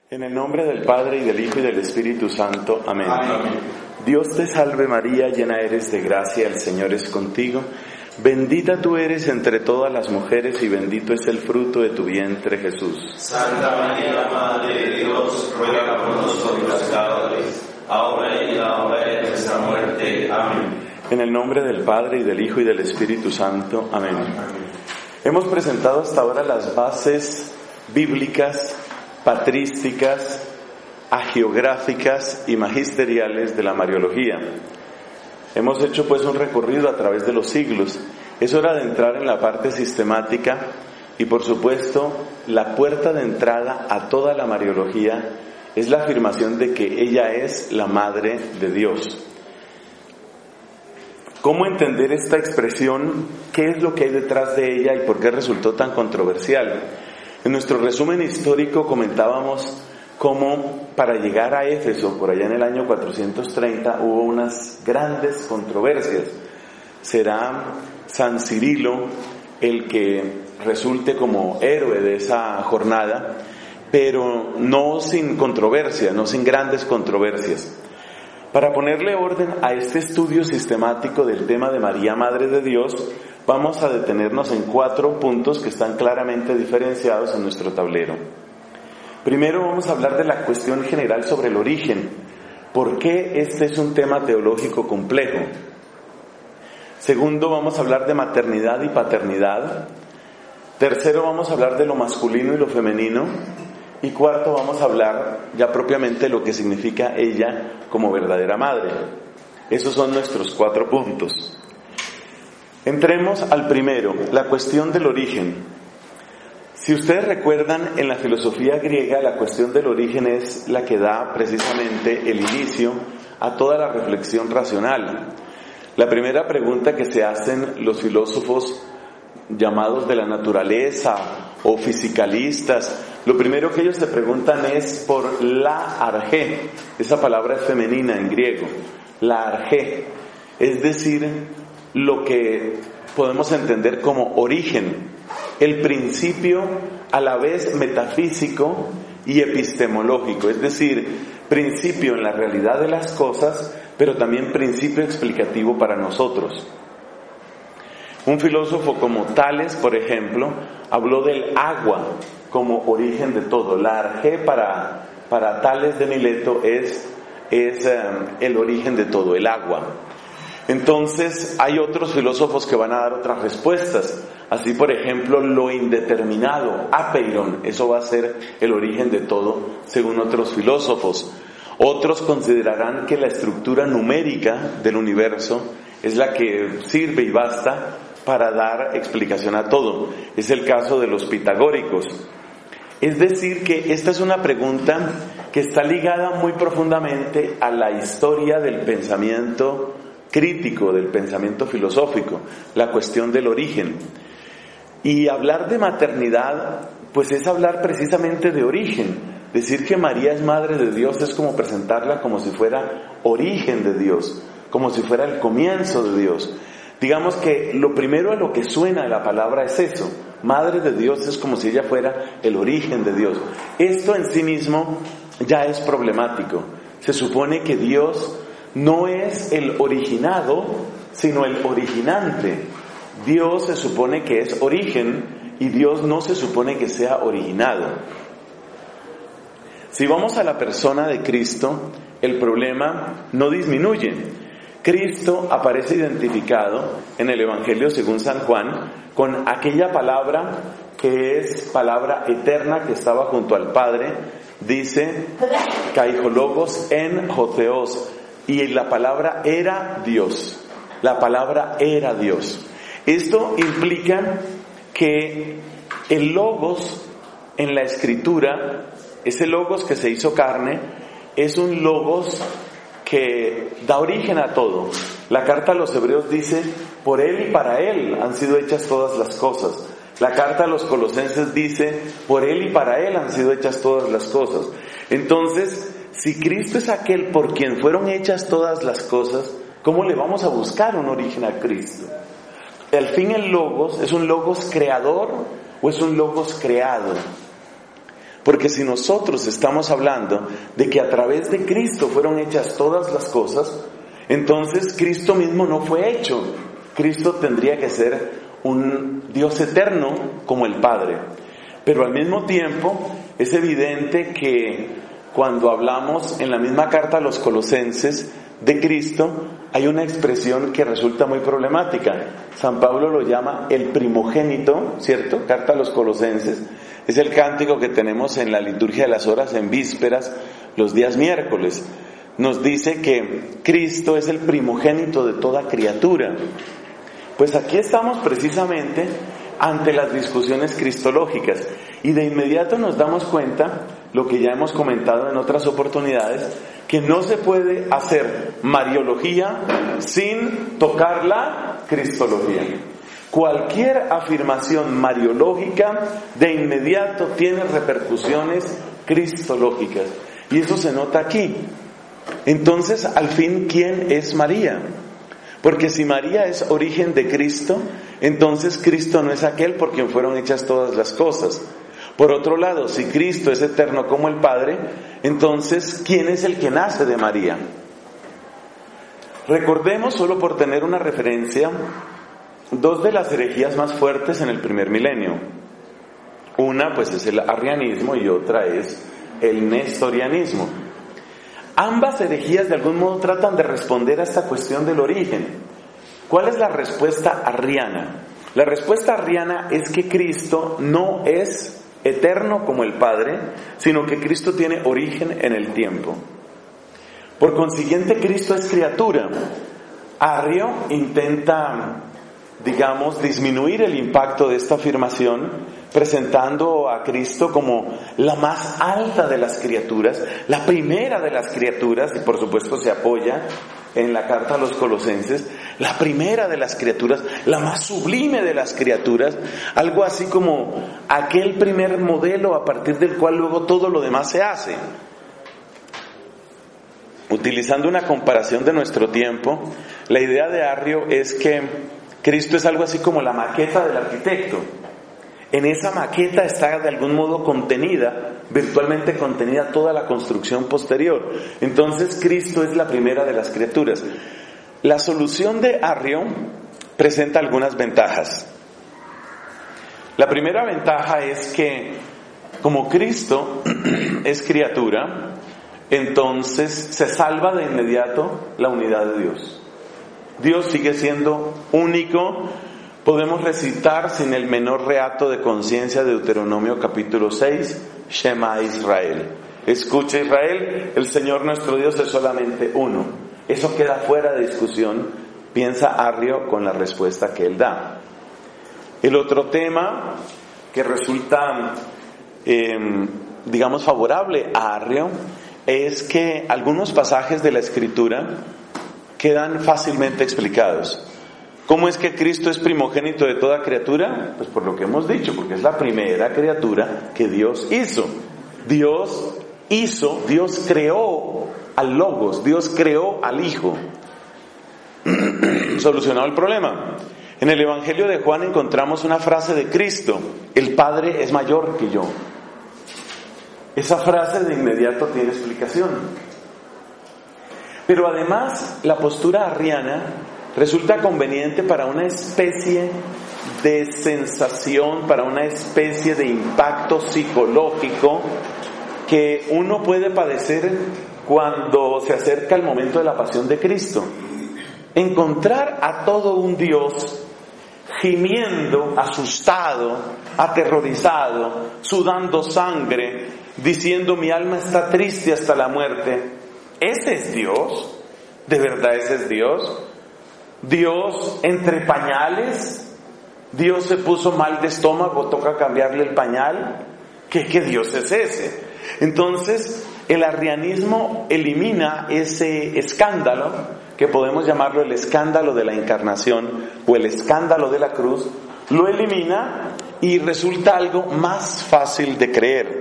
En el nombre del Padre, y del Hijo, y del Espíritu Santo. Amén. Amén. Dios te salve María, llena eres de gracia, el Señor es contigo. Bendita tú eres entre todas las mujeres, y bendito es el fruto de tu vientre, Jesús. Santa María, Madre de Dios, ruega por nosotros pecadores, ahora y en la hora de nuestra muerte. Amén. En el nombre del Padre, y del Hijo, y del Espíritu Santo. Amén. Hemos presentado hasta ahora las bases bíblicas, patrísticas, hagiográficas y magisteriales de la Mariología. Hemos hecho pues un recorrido a través de los siglos. Es hora de entrar en la parte sistemática y, por supuesto, la puerta de entrada a toda la Mariología es la afirmación de que ella es la Madre de Dios. ¿Cómo entender esta expresión? ¿Qué es lo que hay detrás de ella y por qué resultó tan controversial? En nuestro resumen histórico comentábamos cómo para llegar a Éfeso, por allá en el año 430, hubo unas grandes controversias. ¿Será San Cirilo el que resulte como héroe de esa jornada? Pero no sin controversia, no sin grandes controversias. Para ponerle orden a este estudio sistemático del tema de María, Madre de Dios, vamos a detenernos en 4 puntos que están claramente diferenciados en nuestro tablero. Primero vamos a hablar de la cuestión general sobre el origen. ¿Por qué este es un tema teológico complejo? Segundo, vamos a hablar de maternidad y paternidad. Tercero, vamos a hablar de lo masculino y lo femenino. Y cuarto, vamos a hablar ya propiamente de lo que significa ella como verdadera madre. Esos son nuestros 4 puntos. Entremos al primero, la cuestión del origen. Si ustedes recuerdan, en la filosofía griega la cuestión del origen es la que da precisamente el inicio a toda la reflexión racional. La primera pregunta que se hacen los filósofos llamados de la naturaleza o fisicalistas, lo primero que ellos se preguntan es por la argé. Esa palabra es femenina en griego, la argé, es decir, lo que podemos entender como origen, el principio a la vez metafísico y epistemológico, es decir, principio en la realidad de las cosas, pero también principio explicativo para nosotros. Un filósofo como Tales, por ejemplo, habló del agua como origen de todo. La argé para Tales de Mileto es el origen de todo, el agua. Entonces hay otros filósofos que van a dar otras respuestas. Así, por ejemplo, lo indeterminado, apeiron, eso va a ser el origen de todo, según otros filósofos. Otros considerarán que la estructura numérica del universo es la que sirve y basta para dar explicación a todo. Es el caso de los pitagóricos. Es decir, que esta es una pregunta que está ligada muy profundamente a la historia del pensamiento crítico, del pensamiento filosófico, la cuestión del origen. Y hablar de maternidad, pues es hablar precisamente de origen. Decir que María es Madre de Dios es como presentarla como si fuera origen de Dios, como si fuera el comienzo de Dios. Digamos que lo primero a lo que suena la palabra es eso. Madre de Dios es como si ella fuera el origen de Dios. Esto en sí mismo ya es problemático. Se supone que Dios no es el originado, sino el originante. Dios se supone que es origen y Dios no se supone que sea originado. Si vamos a la persona de Cristo, el problema no disminuye. Cristo aparece identificado en el Evangelio según San Juan con aquella palabra que es palabra eterna que estaba junto al Padre. Dice, kaijologos en jotheos, y la palabra era Dios. La palabra era Dios. Esto implica que el logos en la Escritura, ese logos que se hizo carne, es un logos que da origen a todo. La carta a los Hebreos dice, por Él y para Él han sido hechas todas las cosas. La carta a los Colosenses dice, por Él y para Él han sido hechas todas las cosas. Entonces, si Cristo es aquel por quien fueron hechas todas las cosas, ¿cómo le vamos a buscar un origen a Cristo? Al fin, el logos, ¿es un logos creador o es un logos creado? Porque si nosotros estamos hablando de que a través de Cristo fueron hechas todas las cosas, entonces Cristo mismo no fue hecho. Cristo tendría que ser un Dios eterno como el Padre. Pero al mismo tiempo es evidente que cuando hablamos en la misma carta a los Colosenses de Cristo, hay una expresión que resulta muy problemática. San Pablo lo llama el primogénito, ¿cierto? Carta a los Colosenses. Es el cántico que tenemos en la liturgia de las horas en vísperas, los días miércoles. Nos dice que Cristo es el primogénito de toda criatura. Pues aquí estamos precisamente ante las discusiones cristológicas y de inmediato nos damos cuenta, lo que ya hemos comentado en otras oportunidades, que no se puede hacer mariología sin tocar la cristología. Cualquier afirmación mariológica de inmediato tiene repercusiones cristológicas y eso se nota aquí. Entonces, al fin, ¿quién es María? Porque si María es origen de Cristo, entonces Cristo no es aquel por quien fueron hechas todas las cosas. Por otro lado, si Cristo es eterno como el Padre, entonces, ¿quién es el que nace de María? Recordemos, solo por tener una referencia, dos de las herejías más fuertes en el primer milenio. Una, pues, es el arrianismo y otra es el nestorianismo. Ambas herejías de algún modo tratan de responder a esta cuestión del origen. ¿Cuál es la respuesta arriana? La respuesta arriana es que Cristo no es eterno como el Padre, sino que Cristo tiene origen en el tiempo. Por consiguiente, Cristo es criatura. Arrio intenta, digamos, disminuir el impacto de esta afirmación, presentando a Cristo como la más alta de las criaturas, la primera de las criaturas, y por supuesto se apoya en la carta a los Colosenses, la primera de las criaturas, la más sublime de las criaturas, algo así como aquel primer modelo a partir del cual luego todo lo demás se hace. Utilizando una comparación de nuestro tiempo, la idea de Arrio es que Cristo es algo así como la maqueta del arquitecto. En esa maqueta está de algún modo contenida, virtualmente contenida toda la construcción posterior. Entonces Cristo es la primera de las criaturas. La solución de Arrio presenta algunas ventajas. La primera ventaja es que como Cristo es criatura, entonces se salva de inmediato la unidad de Dios. Dios sigue siendo único. Podemos recitar sin el menor reato de conciencia Deuteronomio capítulo 6, Shema Israel. Escucha Israel, el Señor nuestro Dios es solamente uno. Eso queda fuera de discusión, piensa Arrio con la respuesta que él da. El otro tema que resulta, digamos, favorable a Arrio es que algunos pasajes de la Escritura quedan fácilmente explicados. ¿Cómo es que Cristo es primogénito de toda criatura? Pues por lo que hemos dicho, porque es la primera criatura que Dios hizo. Dios creó al Logos, Dios creó al Hijo. Solucionado el problema. En el Evangelio de Juan encontramos una frase de Cristo: el Padre es mayor que yo. Esa frase de inmediato tiene explicación. Pero además, la postura arriana resulta conveniente para una especie de sensación, para una especie de impacto psicológico que uno puede padecer cuando se acerca el momento de la pasión de Cristo. Encontrar a todo un Dios gimiendo, asustado, aterrorizado, sudando sangre, diciendo mi alma está triste hasta la muerte. ¿Ese es Dios? ¿De verdad ese es Dios? Dios entre pañales, Dios se puso mal de estómago, toca cambiarle el pañal. ¿Qué Dios es ese? Entonces el arrianismo elimina ese escándalo, que podemos llamarlo el escándalo de la encarnación o el escándalo de la cruz, lo elimina y resulta algo más fácil de creer.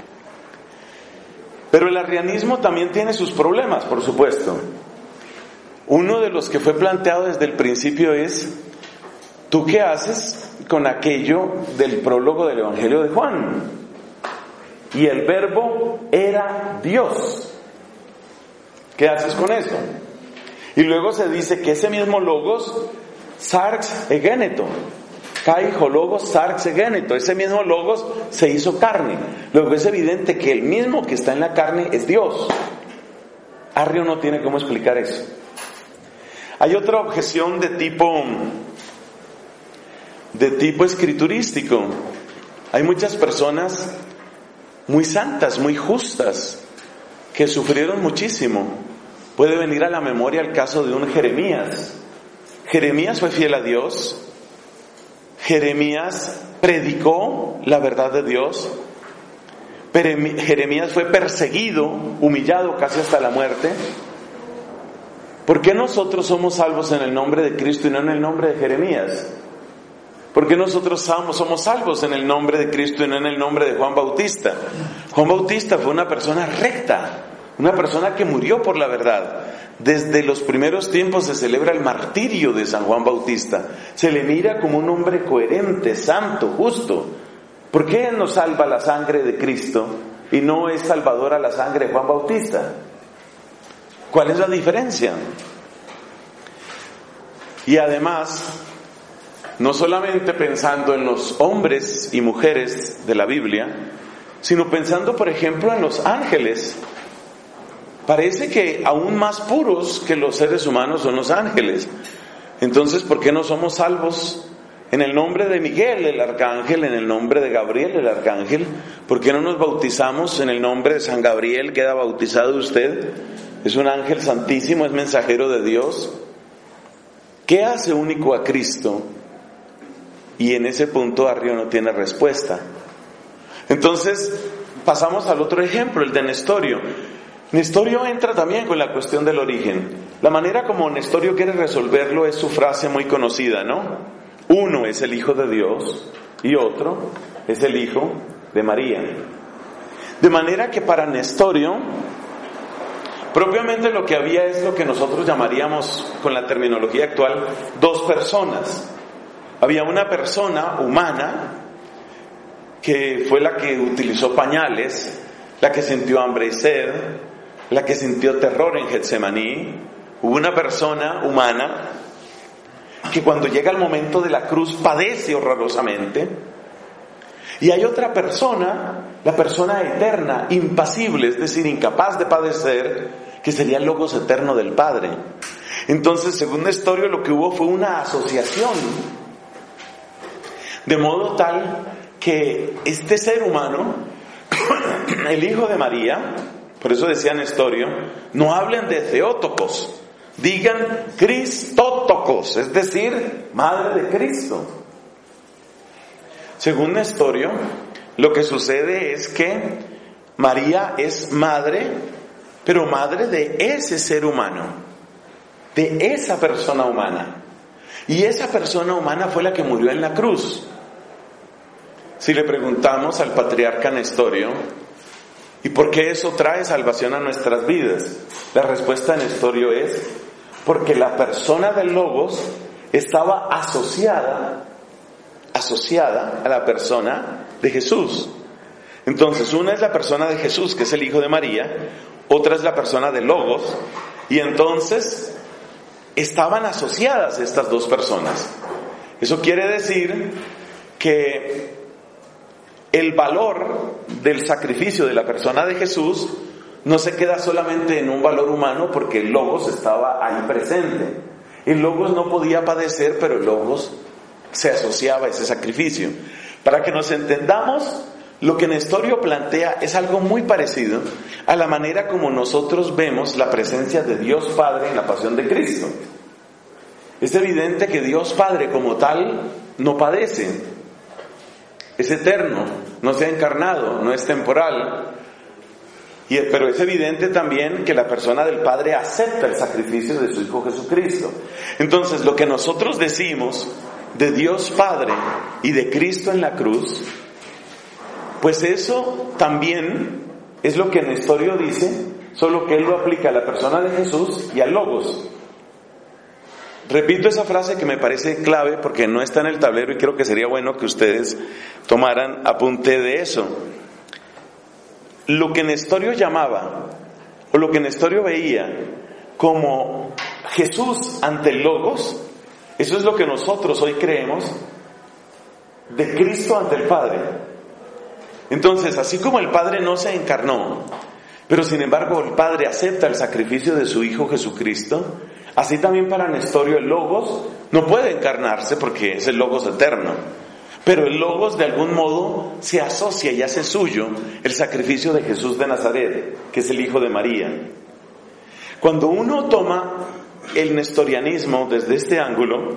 Pero el arrianismo también tiene sus problemas, por supuesto. Uno de los que fue planteado desde el principio es: ¿tú qué haces con aquello del prólogo del Evangelio de Juan? y el verbo era Dios. ¿Qué haces con eso? Y luego se dice que ese mismo logos, sarx egéneto, kai logos sarx egéneto, ese mismo logos se hizo carne. Luego es evidente que el mismo que está en la carne es Dios. Arrio no tiene cómo explicar eso. Hay otra objeción de tipo escriturístico. Hay muchas personas muy santas, muy justas, que sufrieron muchísimo. Puede venir a la memoria el caso de un Jeremías. Jeremías fue fiel a Dios. Jeremías predicó la verdad de Dios. Jeremías fue perseguido, humillado casi hasta la muerte. ¿Por qué nosotros somos salvos en el nombre de Cristo y no en el nombre de Jeremías? ¿Por qué nosotros somos salvos en el nombre de Cristo y no en el nombre de Juan Bautista? Juan Bautista fue una persona recta, una persona que murió por la verdad. Desde los primeros tiempos se celebra el martirio de San Juan Bautista. Se le mira como un hombre coherente, santo, justo. ¿Por qué nos salva la sangre de Cristo y no es salvadora la sangre de Juan Bautista? ¿Cuál es la diferencia? Y además, no solamente pensando en los hombres y mujeres de la Biblia, sino pensando, por ejemplo, en los ángeles. Parece que aún más puros que los seres humanos son los ángeles. Entonces, ¿por qué no somos salvos en el nombre de Miguel, el arcángel, en el nombre de Gabriel, el arcángel? ¿Por qué no nos bautizamos en el nombre de San Gabriel? ¿Queda bautizado usted? Es un ángel santísimo, es mensajero de Dios. ¿Qué hace único a Cristo? Y en ese punto Arrio no tiene respuesta. Entonces, pasamos al otro ejemplo, el de Nestorio. Nestorio entra también con la cuestión del origen. La manera como Nestorio quiere resolverlo es su frase muy conocida, ¿no? Uno es el Hijo de Dios y otro es el Hijo de María. De manera que para Nestorio, propiamente lo que había es lo que nosotros llamaríamos, con la terminología actual, dos personas. Había una persona humana que fue la que utilizó pañales, la que sintió hambre y sed, la que sintió terror en Getsemaní. Hubo una persona humana que cuando llega el momento de la cruz padece horrorosamente. Y hay otra persona, la persona eterna, impasible, es decir, incapaz de padecer, que sería el Logos eterno del Padre. Entonces, según Nestorio, lo que hubo fue una asociación, de modo tal que este ser humano, el Hijo de María, por eso decía Nestorio, no hablen de Theótokos, digan Cristótokos, es decir, Madre de Cristo. Según Nestorio, lo que sucede es que María es madre, pero madre de ese ser humano, de esa persona humana. Y esa persona humana fue la que murió en la cruz. Si le preguntamos al patriarca Nestorio, ¿y por qué eso trae salvación a nuestras vidas? La respuesta de Nestorio es, porque la persona del Logos estaba asociada a la persona de Jesús. Entonces, una es la persona de Jesús, que es el Hijo de María, otra es la persona del Logos, y entonces estaban asociadas estas dos personas. Eso quiere decir que el valor del sacrificio de la persona de Jesús no se queda solamente en un valor humano, porque el Logos estaba ahí presente. El Logos no podía padecer, pero el Logos se asociaba a ese sacrificio. Para que nos entendamos, lo que Nestorio plantea es algo muy parecido a la manera como nosotros vemos la presencia de Dios Padre en la pasión de Cristo. Es evidente que Dios Padre como tal no padece, es eterno, no se ha encarnado, no es temporal. Pero es evidente también que la persona del Padre acepta el sacrificio de su Hijo Jesucristo. Entonces, lo que nosotros decimos de Dios Padre y de Cristo en la cruz, pues eso también es lo que Nestorio dice, solo que él lo aplica a la persona de Jesús y al Logos. Repito esa frase que me parece clave porque no está en el tablero y creo que sería bueno que ustedes tomaran apunte de eso. lo que Nestorio llamaba, o lo que Nestorio veía como Jesús ante el Logos, eso es lo que nosotros hoy creemos de Cristo ante el Padre. Entonces, así como el Padre no se encarnó, pero sin embargo el Padre acepta el sacrificio de su Hijo Jesucristo, así también para Nestorio el Logos no puede encarnarse porque es el Logos eterno, pero el Logos de algún modo se asocia y hace suyo el sacrificio de Jesús de Nazaret, que es el Hijo de María. Cuando uno toma el nestorianismo desde este ángulo,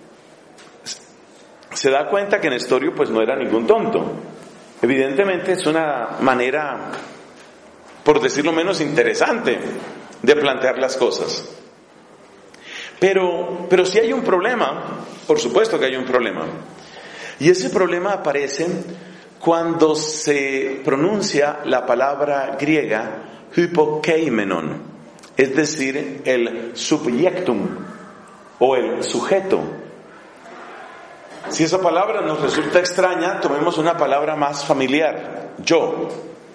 se da cuenta que Nestorio pues no era ningún tonto. Evidentemente es una manera, por decirlo menos, interesante de plantear las cosas. Pero sí hay un problema, por supuesto que hay un problema. Y ese problema aparece cuando se pronuncia la palabra griega hypokeimenon, es decir, el subjectum o el sujeto. Si esa palabra nos resulta extraña, tomemos una palabra más familiar, yo.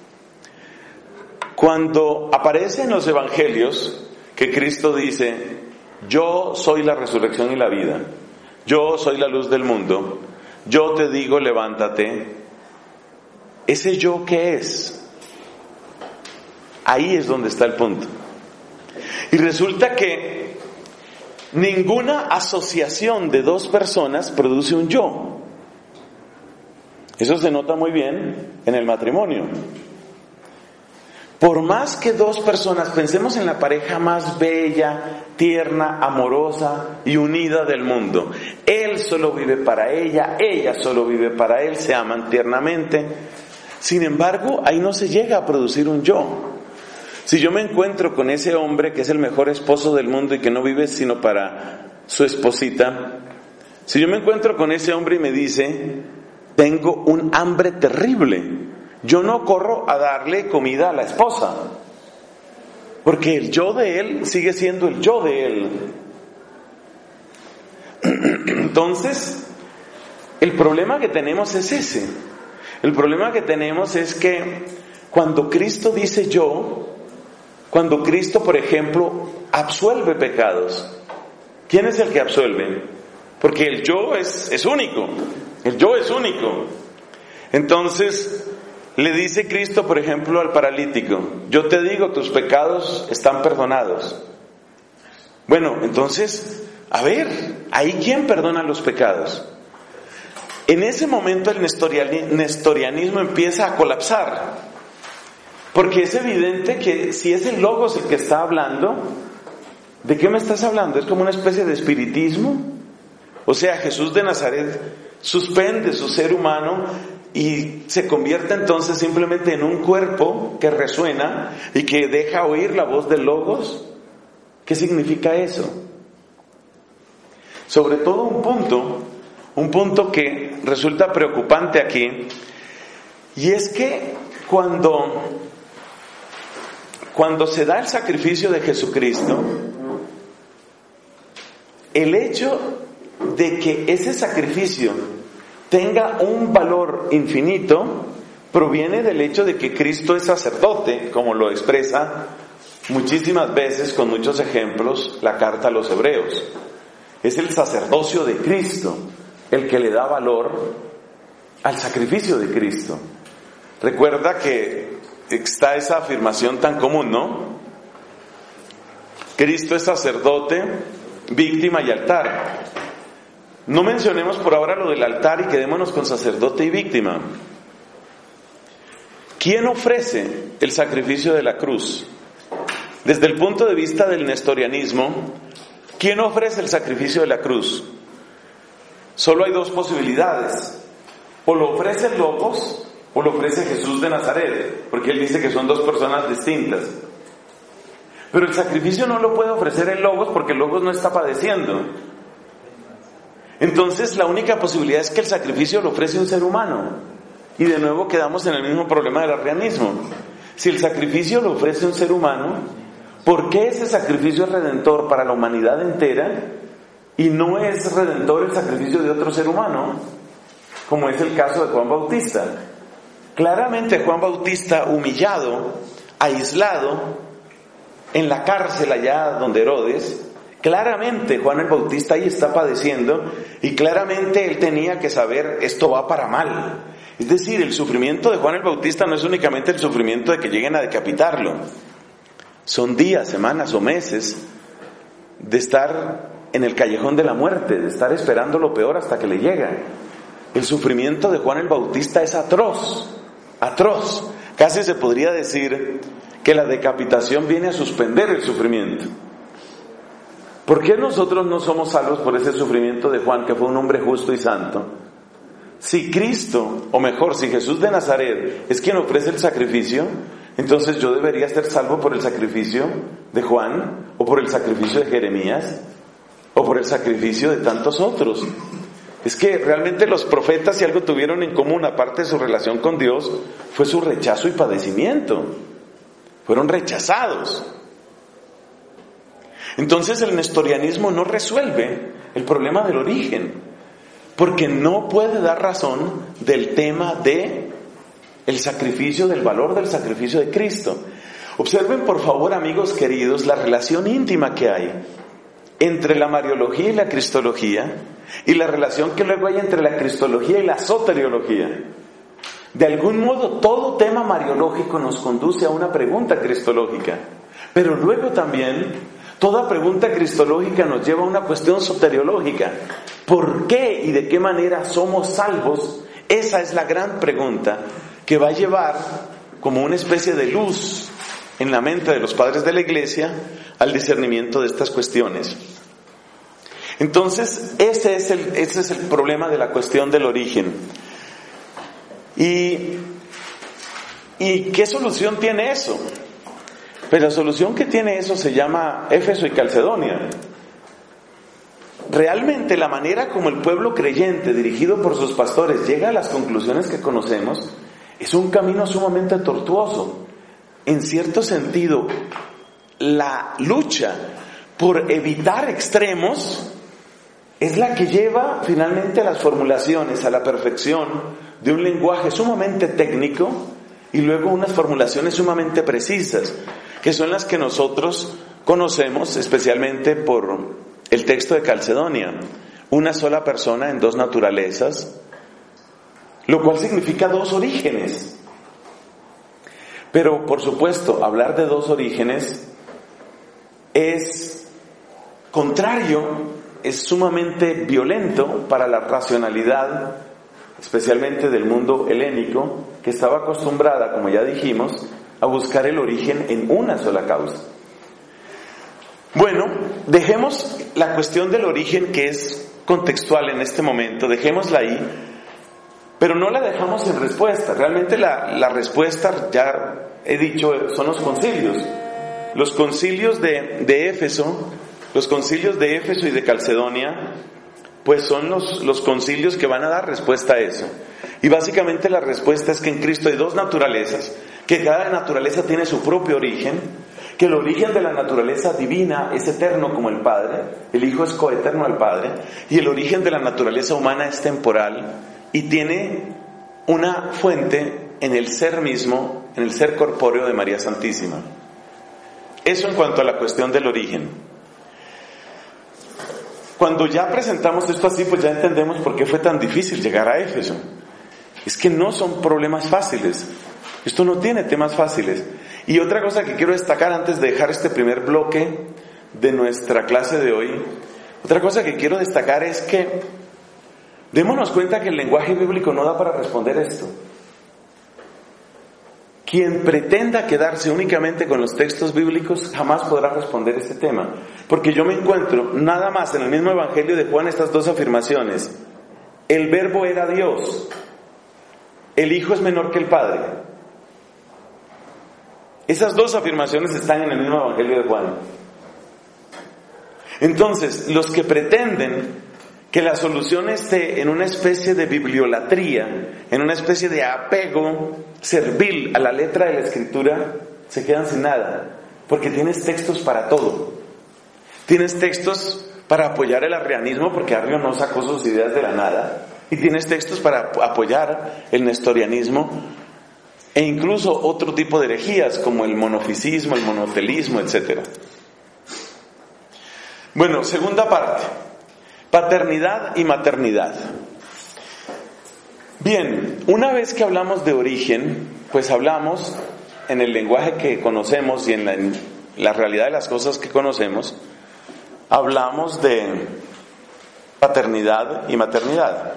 Cuando aparece en los evangelios que Cristo dice, yo soy la resurrección y la vida, yo soy la luz del mundo, yo te digo levántate, ¿ese yo qué es? Ahí es donde está el punto. Y resulta que ninguna asociación de dos personas produce un yo. Eso se nota muy bien en el matrimonio. Por más que dos personas, pensemos en la pareja más bella, tierna, amorosa y unida del mundo. Él solo vive para ella solo vive para él, se aman tiernamente. Sin embargo, ahí no se llega a producir un yo. Si yo me encuentro con ese hombre que es el mejor esposo del mundo y que no vive sino para su esposita, si yo me encuentro con ese hombre y me dice, tengo un hambre terrible, yo no corro a darle comida a la esposa, porque el yo de él sigue siendo el yo de él. Entonces, el problema que tenemos es ese. El problema que tenemos es que cuando Cristo dice yo, cuando Cristo, por ejemplo, absuelve pecados, ¿quién es el que absuelve? Porque el yo es único, el yo es único. Entonces, le dice Cristo, por ejemplo, al paralítico, yo te digo, tus pecados están perdonados. Bueno, entonces, a ver, ¿ahí quién perdona los pecados? En ese momento el nestorianismo empieza a colapsar. Porque es evidente que si es el Logos el que está hablando, ¿de qué me estás hablando? ¿Es como una especie de espiritismo? O sea, Jesús de Nazaret suspende su ser humano y se convierte entonces simplemente en un cuerpo que resuena y que deja oír la voz del Logos. ¿Qué significa eso? Sobre todo un punto que resulta preocupante aquí, y es que cuando se da el sacrificio de Jesucristo, el hecho de que ese sacrificio tenga un valor infinito proviene del hecho de que Cristo es sacerdote, como lo expresa muchísimas veces con muchos ejemplos la carta a los Hebreos. Es el sacerdocio de Cristo el que le da valor al sacrificio de Cristo. Recuerda que está esa afirmación tan común, ¿no? Cristo es sacerdote, víctima y altar. No mencionemos por ahora lo del altar y quedémonos con sacerdote y víctima. ¿Quién ofrece el sacrificio de la cruz? Desde el punto de vista del nestorianismo, ¿quién ofrece el sacrificio de la cruz? Solo hay dos posibilidades. O lo ofrece el Logos o lo ofrece Jesús de Nazaret, porque él dice que son dos personas distintas. Pero el sacrificio no lo puede ofrecer el Logos porque el Logos no está padeciendo. Entonces la única posibilidad es que el sacrificio lo ofrece un ser humano. Y de nuevo quedamos en el mismo problema del arrianismo. Si el sacrificio lo ofrece un ser humano, ¿por qué ese sacrificio es redentor para la humanidad entera y no es redentor el sacrificio de otro ser humano? Como es el caso de Juan Bautista, Claramente Juan Bautista, humillado, aislado, en la cárcel allá donde Herodes, claramente Juan el Bautista ahí está padeciendo y claramente él tenía que saber, esto va para mal. Es decir, el sufrimiento de Juan el Bautista no es únicamente el sufrimiento de que lleguen a decapitarlo. Son días, semanas o meses de estar en el callejón de la muerte, de estar esperando lo peor hasta que le llega. El sufrimiento de Juan el Bautista es atroz, atroz. Casi se podría decir que la decapitación viene a suspender el sufrimiento. ¿Por qué nosotros no somos salvos por ese sufrimiento de Juan, que fue un hombre justo y santo? Si Cristo, o mejor, si Jesús de Nazaret es quien ofrece el sacrificio, entonces yo debería ser salvo por el sacrificio de Juan, o por el sacrificio de Jeremías, o por el sacrificio de tantos otros. Es que realmente los profetas, si algo tuvieron en común, aparte de su relación con Dios, fue su rechazo y padecimiento. Fueron rechazados. Entonces el nestorianismo no resuelve el problema del origen, porque no puede dar razón del tema de el sacrificio, del valor del sacrificio de Cristo. Observen por favor, amigos queridos, la relación íntima que hay entre la mariología y la cristología, y la relación que luego hay entre la cristología y la soteriología. De algún modo, todo tema mariológico nos conduce a una pregunta cristológica, pero luego también toda pregunta cristológica nos lleva a una cuestión soteriológica. ¿Por qué y de qué manera somos salvos? Esa es la gran pregunta que va a llevar como una especie de luz en la mente de los padres de la Iglesia al discernimiento de estas cuestiones. Entonces, ese es el problema de la cuestión del origen. ¿Y qué solución tiene eso? Pues la solución que tiene eso se llama Éfeso y Calcedonia. Realmente la manera como el pueblo creyente, dirigido por sus pastores, llega a las conclusiones que conocemos, es un camino sumamente tortuoso. En cierto sentido, la lucha por evitar extremos es la que lleva finalmente a las formulaciones, a la perfección de un lenguaje sumamente técnico y luego unas formulaciones sumamente precisas, que son las que nosotros conocemos especialmente por el texto de Calcedonia. Una sola persona en dos naturalezas, lo cual significa dos orígenes. Pero, por supuesto, hablar de dos orígenes es contrario, es sumamente violento para la racionalidad, especialmente del mundo helénico, que estaba acostumbrada, como ya dijimos, a buscar el origen en una sola causa. Bueno, dejemos la cuestión del origen, que es contextual en este momento, dejémosla ahí, pero no la dejamos en respuesta. Realmente la respuesta, ya he dicho, son los concilios. Los concilios de Éfeso, los concilios de Éfeso y de Calcedonia, pues son los concilios que van a dar respuesta a eso. Y básicamente la respuesta es que en Cristo hay dos naturalezas, que cada naturaleza tiene su propio origen, que el origen de la naturaleza divina es eterno como el Padre, el Hijo es coeterno al Padre, y el origen de la naturaleza humana es temporal y tiene una fuente en el ser mismo, en el ser corpóreo de María Santísima. Eso en cuanto a la cuestión del origen. Cuando ya presentamos esto así, pues ya entendemos por qué fue tan difícil llegar a Éfeso. Es que no son problemas fáciles. Esto no tiene temas fáciles. Y otra cosa que quiero destacar antes de dejar este primer bloque de nuestra clase de hoy, otra cosa que quiero destacar es que démonos cuenta que el lenguaje bíblico no da para responder esto. Quien pretenda quedarse únicamente con los textos bíblicos jamás podrá responder este tema, porque yo me encuentro nada más en el mismo Evangelio de Juan estas dos afirmaciones: el Verbo era Dios, el Hijo es menor que el Padre. Esas dos afirmaciones están en el mismo Evangelio de Juan. Entonces, los que pretenden que la solución esté en una especie de bibliolatría, en una especie de apego servil a la letra de la Escritura, se quedan sin nada, porque tienes textos para todo. Tienes textos para apoyar el arrianismo, porque Arrio no sacó sus ideas de la nada, y tienes textos para apoyar el nestorianismo, e incluso otro tipo de herejías como el monofisismo, el monotelismo, etc. Bueno, segunda parte, paternidad y maternidad. Bien, una vez que hablamos de origen, pues hablamos en el lenguaje que conocemos y en la realidad de las cosas que conocemos, hablamos de paternidad y maternidad.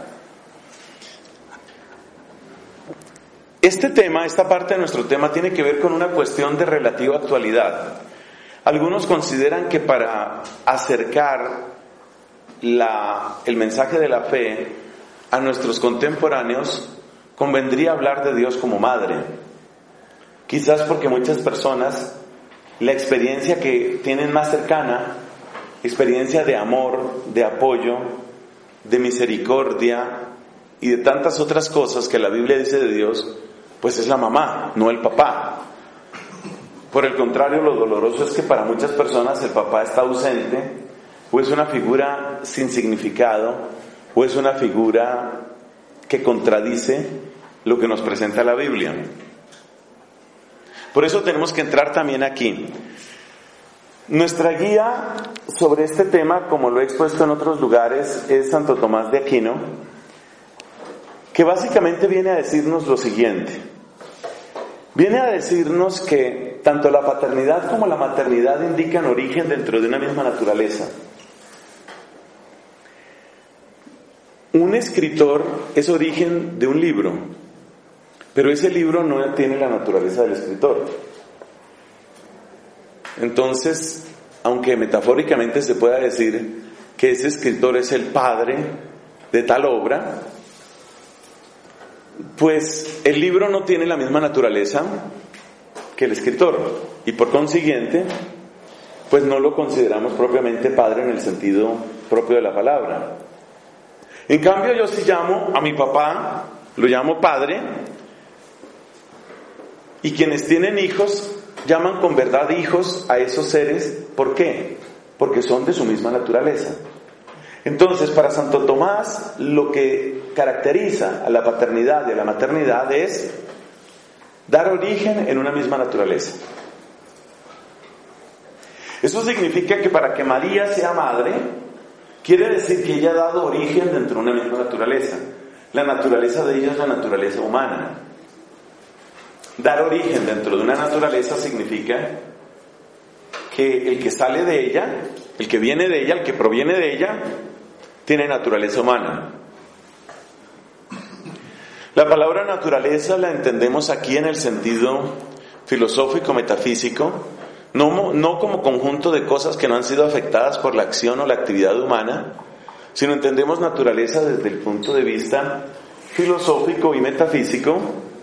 Este tema, esta parte de nuestro tema tiene que ver con una cuestión de relativa actualidad. Algunos consideran que para acercar el mensaje de la fe a nuestros contemporáneos convendría hablar de Dios como madre. Quizás porque muchas personas la experiencia que tienen más cercana, experiencia de amor, de apoyo, de misericordia y de tantas otras cosas que la Biblia dice de Dios, pues es la mamá, no el papá. Por el contrario, lo doloroso es que para muchas personas el papá está ausente, o es una figura sin significado, o es una figura que contradice lo que nos presenta la Biblia. Por eso tenemos que entrar también aquí. Nuestra guía sobre este tema, como lo he expuesto en otros lugares, es Santo Tomás de Aquino, que básicamente viene a decirnos lo siguiente. Viene a decirnos que tanto la paternidad como la maternidad indican origen dentro de una misma naturaleza. Un escritor es origen de un libro, pero ese libro no tiene la naturaleza del escritor. Entonces, aunque metafóricamente se pueda decir que ese escritor es el padre de tal obra, pues el libro no tiene la misma naturaleza que el escritor, y por consiguiente, pues no lo consideramos propiamente padre en el sentido propio de la palabra. En cambio, yo sí llamo a mi papá, lo llamo padre, y quienes tienen hijos llaman con verdad hijos a esos seres. ¿Por qué? Porque son de su misma naturaleza. Entonces, para Santo Tomás, lo que caracteriza a la paternidad y a la maternidad es dar origen en una misma naturaleza. Eso significa que para que María sea madre, quiere decir que ella ha dado origen dentro de una misma naturaleza. La naturaleza de ella es la naturaleza humana. Dar origen dentro de una naturaleza significa que el que sale de ella, el que viene de ella, el que proviene de ella, tiene naturaleza humana. La palabra naturaleza la entendemos aquí en el sentido filosófico, metafísico, no como conjunto de cosas que no han sido afectadas por la acción o la actividad humana, sino entendemos naturaleza desde el punto de vista filosófico y metafísico,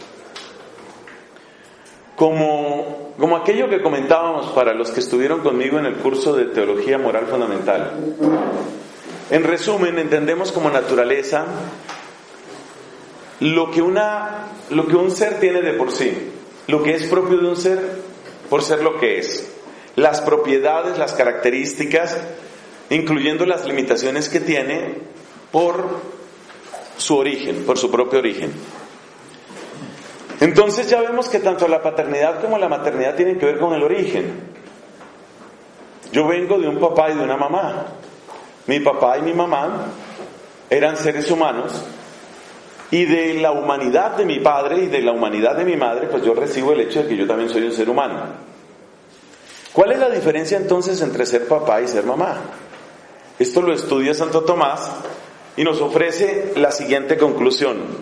como aquello que comentábamos para los que estuvieron conmigo en el curso de Teología Moral Fundamental. En resumen, entendemos como naturaleza lo que un ser tiene de por sí, lo que es propio de un ser por ser lo que es, las propiedades, las características, incluyendo las limitaciones que tiene por su origen, por su propio origen. Entonces ya vemos que tanto la paternidad como la maternidad tienen que ver con el origen. Yo vengo de un papá y de una mamá. Mi papá y mi mamá eran seres humanos, y de la humanidad de mi padre y de la humanidad de mi madre, pues yo recibo el hecho de que yo también soy un ser humano. ¿Cuál es la diferencia entonces entre ser papá y ser mamá? Esto lo estudia Santo Tomás y nos ofrece la siguiente conclusión.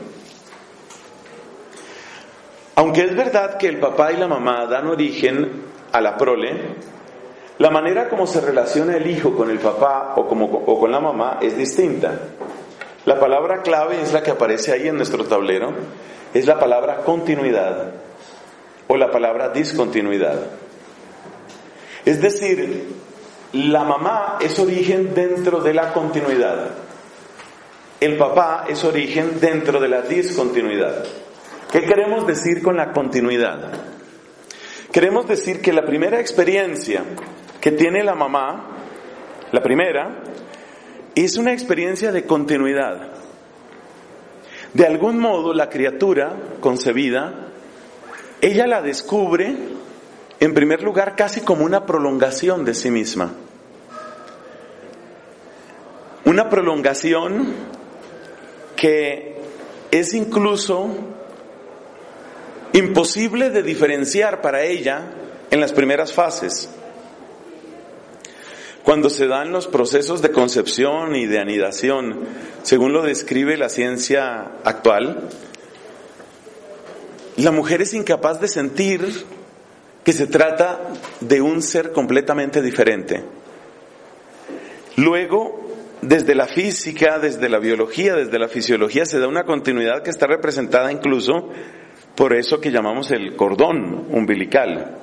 Aunque es verdad que el papá y la mamá dan origen a la prole, la manera como se relaciona el hijo con el papá o con la mamá es distinta. La palabra clave es la que aparece ahí en nuestro tablero, es la palabra continuidad o la palabra discontinuidad. Es decir, la mamá es origen dentro de la continuidad, el papá es origen dentro de la discontinuidad. ¿Qué queremos decir con la continuidad? Queremos decir que la primera experiencia que tiene la mamá, la primera, es una experiencia de continuidad. De algún modo la criatura concebida ella la descubre, en primer lugar, casi como una prolongación de sí misma. Una prolongación que es incluso imposible de diferenciar para ella en las primeras fases. Cuando se dan los procesos de concepción y de anidación, según lo describe la ciencia actual, la mujer es incapaz de sentir que se trata de un ser completamente diferente. Luego, desde la física, desde la biología, desde la fisiología, se da una continuidad que está representada incluso por eso que llamamos el cordón umbilical.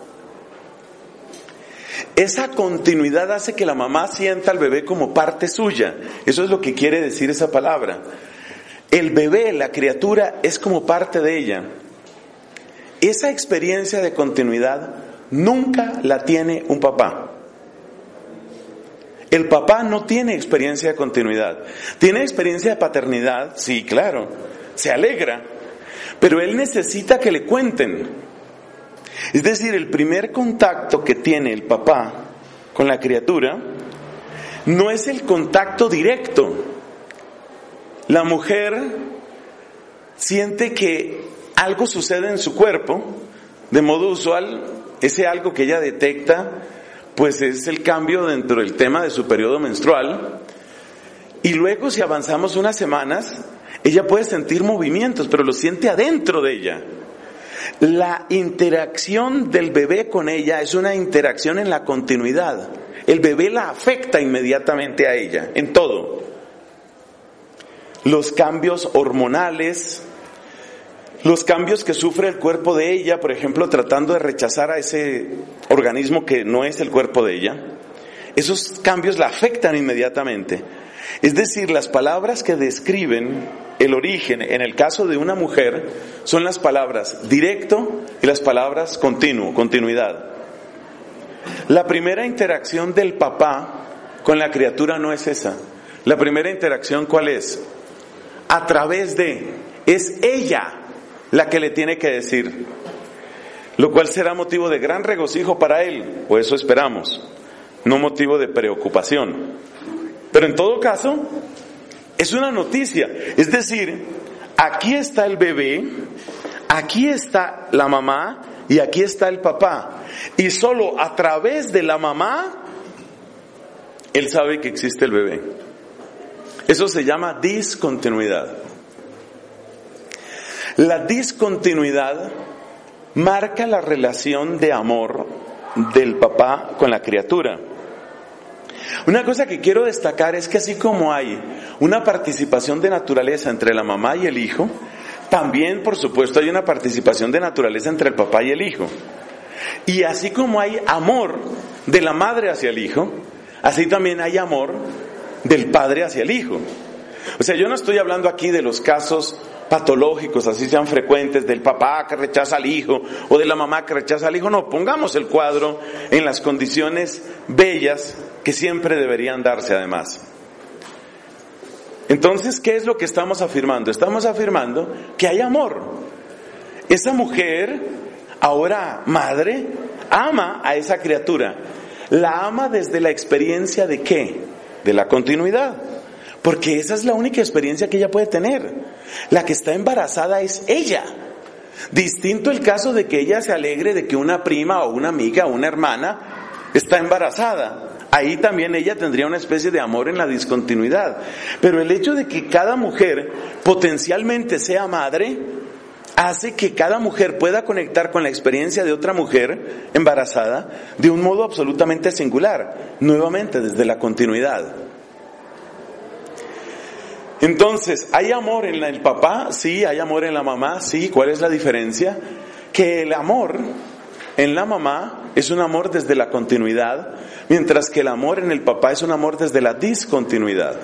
Esa continuidad hace que la mamá sienta al bebé como parte suya. Eso es lo que quiere decir esa palabra. El bebé, la criatura, es como parte de ella. Esa experiencia de continuidad nunca la tiene un papá. El papá no tiene experiencia de continuidad. Tiene experiencia de paternidad, sí, claro, se alegra, pero él necesita que le cuenten. Es decir, el primer contacto que tiene el papá con la criatura no es el contacto directo. La mujer siente que algo sucede en su cuerpo, de modo usual, ese algo que ella detecta, pues es el cambio dentro del tema de su periodo menstrual, y luego si avanzamos unas semanas, ella puede sentir movimientos, pero los siente adentro de ella. La interacción del bebé con ella es una interacción en la continuidad. El bebé la afecta inmediatamente a ella, en todo. Los cambios hormonales, los cambios que sufre el cuerpo de ella, por ejemplo, tratando de rechazar a ese organismo que no es el cuerpo de ella, esos cambios la afectan inmediatamente. Es decir, las palabras que describen el origen, en el caso de una mujer, son las palabras directo y las palabras continuo, continuidad. La primera interacción del papá con la criatura no es esa. La primera interacción, ¿cuál es? A través de, es ella la que le tiene que decir, lo cual será motivo de gran regocijo para él, o eso esperamos, no motivo de preocupación. Pero en todo caso, es una noticia. Es decir, aquí está el bebé, aquí está la mamá y aquí está el papá. Y solo a través de la mamá, él sabe que existe el bebé. Eso se llama discontinuidad. La discontinuidad marca la relación de amor del papá con la criatura. Una cosa que quiero destacar es que así como hay una participación de naturaleza entre la mamá y el hijo, también, por supuesto, hay una participación de naturaleza entre el papá y el hijo. Y así como hay amor de la madre hacia el hijo, así también hay amor del padre hacia el hijo. O sea, yo no estoy hablando aquí de los casos patológicos, así sean frecuentes, del papá que rechaza al hijo o de la mamá que rechaza al hijo. No, pongamos el cuadro en las condiciones bellas que siempre deberían darse además. Entonces, ¿qué es lo que estamos afirmando? Estamos afirmando que hay amor. Esa mujer, ahora madre, ama a esa criatura. La ama desde la experiencia de ¿qué? De la continuidad. Porque esa es la única experiencia que ella puede tener. La que está embarazada es ella. Distinto el caso de que ella se alegre de que una prima o una amiga o una hermana está embarazada. Ahí también ella tendría una especie de amor en la discontinuidad. Pero el hecho de que cada mujer potencialmente sea madre hace que cada mujer pueda conectar con la experiencia de otra mujer embarazada de un modo absolutamente singular, nuevamente desde la continuidad. Entonces, ¿hay amor en el papá? Sí. ¿Hay amor en la mamá? Sí. ¿Cuál es la diferencia? Que el amor en la mamá es un amor desde la continuidad, mientras que el amor en el papá es un amor desde la discontinuidad.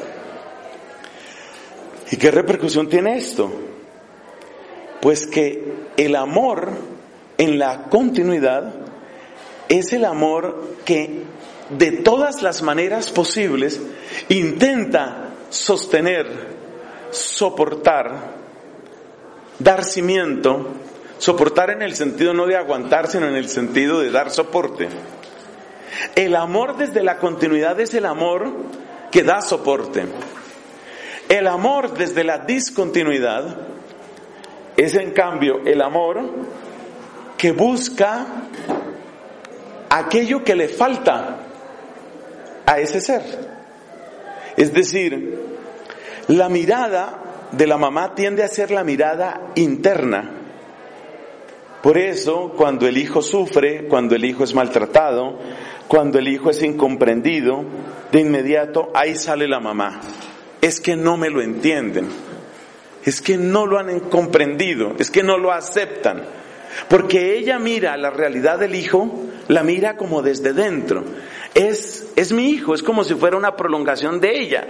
¿Y qué repercusión tiene esto? Pues que el amor en la continuidad es el amor que de todas las maneras posibles intenta sostener, soportar, dar cimiento Soportar en el sentido no de aguantar, sino en el sentido de dar soporte. El amor desde la continuidad es el amor que da soporte. El amor desde la discontinuidad es, en cambio, el amor que busca aquello que le falta a ese ser. Es decir, la mirada de la mamá tiende a ser la mirada interna. Por eso, cuando el hijo sufre, cuando el hijo es maltratado, cuando el hijo es incomprendido, de inmediato ahí sale la mamá. Es que no me lo entienden, es que no lo han comprendido, es que no lo aceptan. Porque ella mira la realidad del hijo, la mira como desde dentro. Es mi hijo, es como si fuera una prolongación de ella.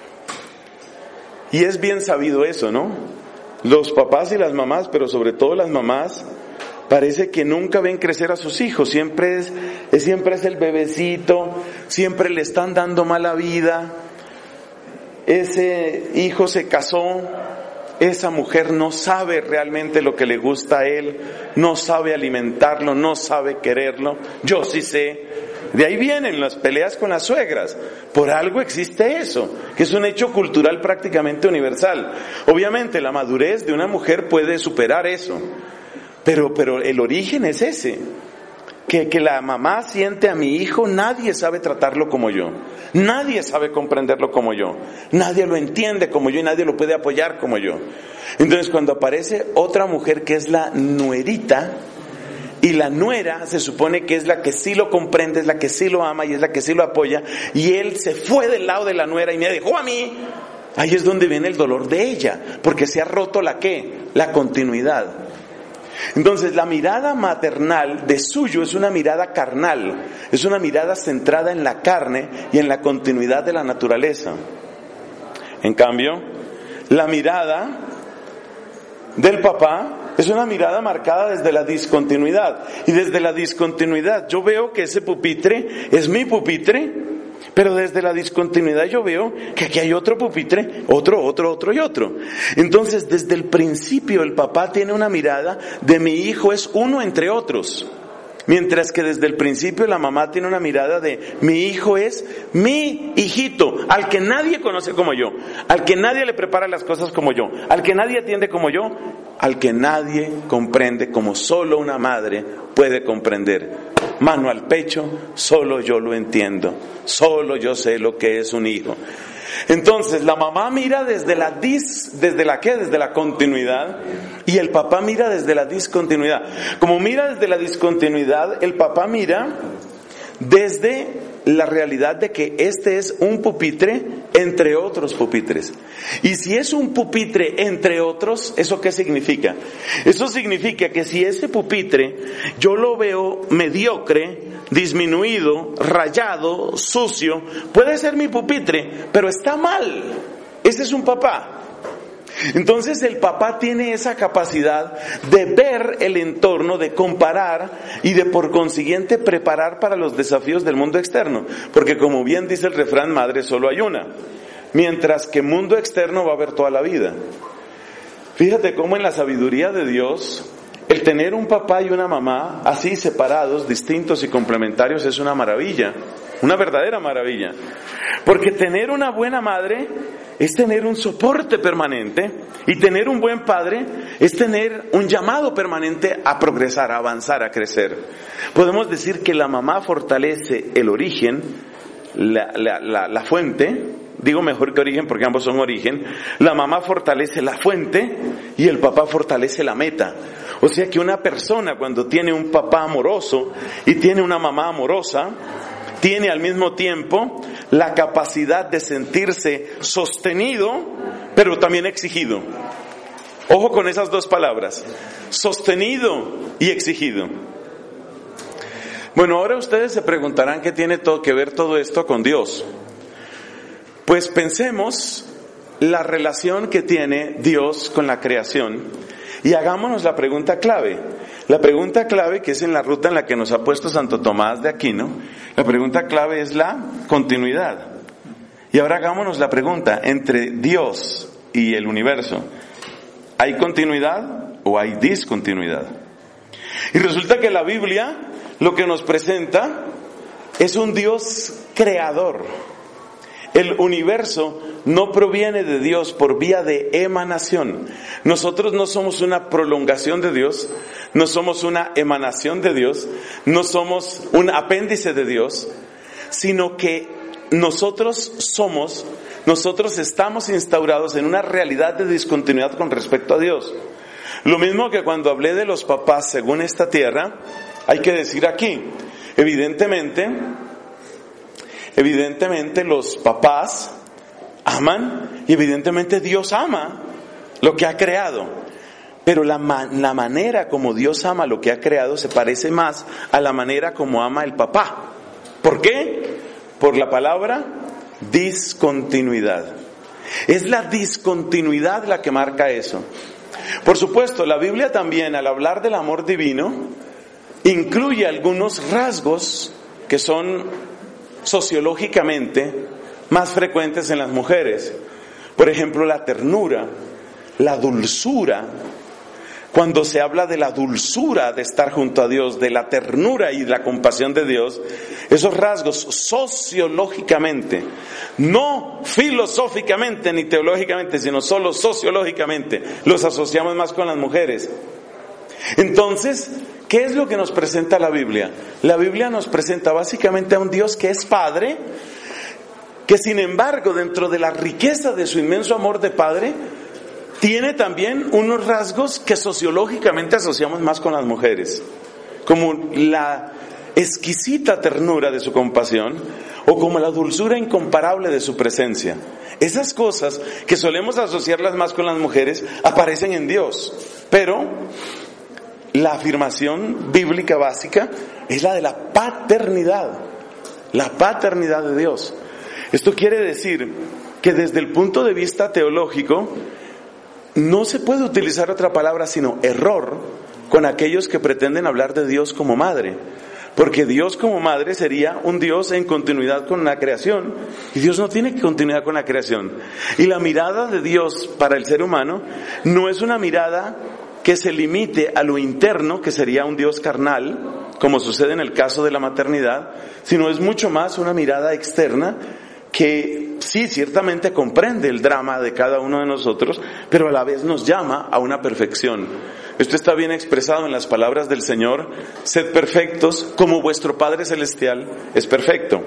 Y es bien sabido eso, ¿no? Los papás y las mamás, pero sobre todo las mamás, parece que nunca ven crecer a sus hijos. Siempre es el bebecito, siempre le están dando mala vida. Ese hijo se casó, esa mujer no sabe realmente lo que le gusta a él, no sabe alimentarlo, no sabe quererlo. Yo sí sé. De ahí vienen las peleas con las suegras. Por algo existe eso, que es un hecho cultural prácticamente universal. Obviamente la madurez de una mujer puede superar eso, pero el origen es ese. Que la mamá siente a mi hijo, nadie sabe tratarlo como yo, nadie sabe comprenderlo como yo, nadie lo entiende como yo y nadie lo puede apoyar como yo. Entonces cuando aparece otra mujer que es la nuerita, y la nuera se supone que es la que sí lo comprende, es la que sí lo ama y es la que sí lo apoya, y él se fue del lado de la nuera y me dejó a mí, ahí es donde viene el dolor de ella, porque se ha roto la continuidad. Entonces la mirada maternal de suyo es una mirada carnal, es una mirada centrada en la carne y en la continuidad de la naturaleza. En cambio, la mirada del papá es una mirada marcada desde la discontinuidad. Y desde la discontinuidad yo veo que ese pupitre es mi pupitre, pero desde la discontinuidad yo veo que aquí hay otro pupitre, otro y otro. Entonces, desde el principio el papá tiene una mirada de mi hijo es uno entre otros. Mientras que desde el principio la mamá tiene una mirada de mi hijo es mi hijito, al que nadie conoce como yo, al que nadie le prepara las cosas como yo, al que nadie atiende como yo, al que nadie comprende como solo una madre puede comprender. Mano al pecho, solo yo lo entiendo, solo yo sé lo que es un hijo. Entonces la mamá mira desde la continuidad y el papá mira desde la discontinuidad. Como mira desde la discontinuidad, el papá mira desde la realidad de que este es un pupitre entre otros pupitres. Y si es un pupitre entre otros, ¿eso qué significa? Eso significa que si ese pupitre yo lo veo mediocre, disminuido, rayado, sucio, puede ser mi pupitre, pero está mal. Ese es un papá. Entonces el papá tiene esa capacidad de ver el entorno, de comparar y de por consiguiente preparar para los desafíos del mundo externo. Porque como bien dice el refrán, madre solo hay una. Mientras que mundo externo va a haber toda la vida. Fíjate cómo en la sabiduría de Dios, el tener un papá y una mamá así separados, distintos y complementarios es una maravilla. Una verdadera maravilla. Porque tener una buena madre es tener un soporte permanente y tener un buen padre es tener un llamado permanente a progresar, a avanzar, a crecer. Podemos decir que la mamá fortalece el origen, la fuente, digo mejor que origen porque ambos son origen, la mamá fortalece la fuente y el papá fortalece la meta. O sea que una persona cuando tiene un papá amoroso y tiene una mamá amorosa, tiene al mismo tiempo la capacidad de sentirse sostenido, pero también exigido. Ojo con esas dos palabras, sostenido y exigido. Bueno, ahora ustedes se preguntarán qué tiene todo que ver todo esto con Dios. Pues pensemos la relación que tiene Dios con la creación y hagámonos la pregunta clave. La pregunta clave, que es en la ruta en la que nos ha puesto Santo Tomás de Aquino, la pregunta clave es la continuidad. Y ahora hagámonos la pregunta, entre Dios y el universo, ¿hay continuidad o hay discontinuidad? Y resulta que la Biblia lo que nos presenta es un Dios creador. El universo no proviene de Dios por vía de emanación. Nosotros no somos una prolongación de Dios, no somos una emanación de Dios, no somos un apéndice de Dios, sino que nosotros estamos instaurados en una realidad de discontinuidad con respecto a Dios. Lo mismo que cuando hablé de los papás según esta tierra, hay que decir aquí, evidentemente los papás aman y evidentemente Dios ama lo que ha creado. Pero la manera como Dios ama lo que ha creado se parece más a la manera como ama el papá. ¿Por qué? Por la palabra discontinuidad. Es la discontinuidad la que marca eso. Por supuesto, la Biblia también, al hablar del amor divino, incluye algunos rasgos que son sociológicamente más frecuentes en las mujeres. Por ejemplo, la ternura, la dulzura. Cuando se habla de la dulzura de estar junto a Dios, de la ternura y la compasión de Dios, esos rasgos sociológicamente, no filosóficamente ni teológicamente, sino solo sociológicamente, los asociamos más con las mujeres. Entonces, ¿qué es lo que nos presenta la Biblia? La Biblia nos presenta básicamente a un Dios que es Padre, que sin embargo, dentro de la riqueza de su inmenso amor de Padre, tiene también unos rasgos que sociológicamente asociamos más con las mujeres, como la exquisita ternura de su compasión o como la dulzura incomparable de su presencia. Esas cosas que solemos asociarlas más con las mujeres aparecen en Dios, pero la afirmación bíblica básica es la de la paternidad de Dios. Esto quiere decir que desde el punto de vista teológico no se puede utilizar otra palabra sino error con aquellos que pretenden hablar de Dios como madre, porque Dios como madre sería un Dios en continuidad con la creación, y Dios no tiene continuidad con la creación. Y la mirada de Dios para el ser humano no es una mirada que se limite a lo interno, que sería un Dios carnal, como sucede en el caso de la maternidad, sino es mucho más una mirada externa que sí, ciertamente comprende el drama de cada uno de nosotros, pero a la vez nos llama a una perfección. Esto está bien expresado en las palabras del Señor: sed perfectos como vuestro Padre Celestial es perfecto.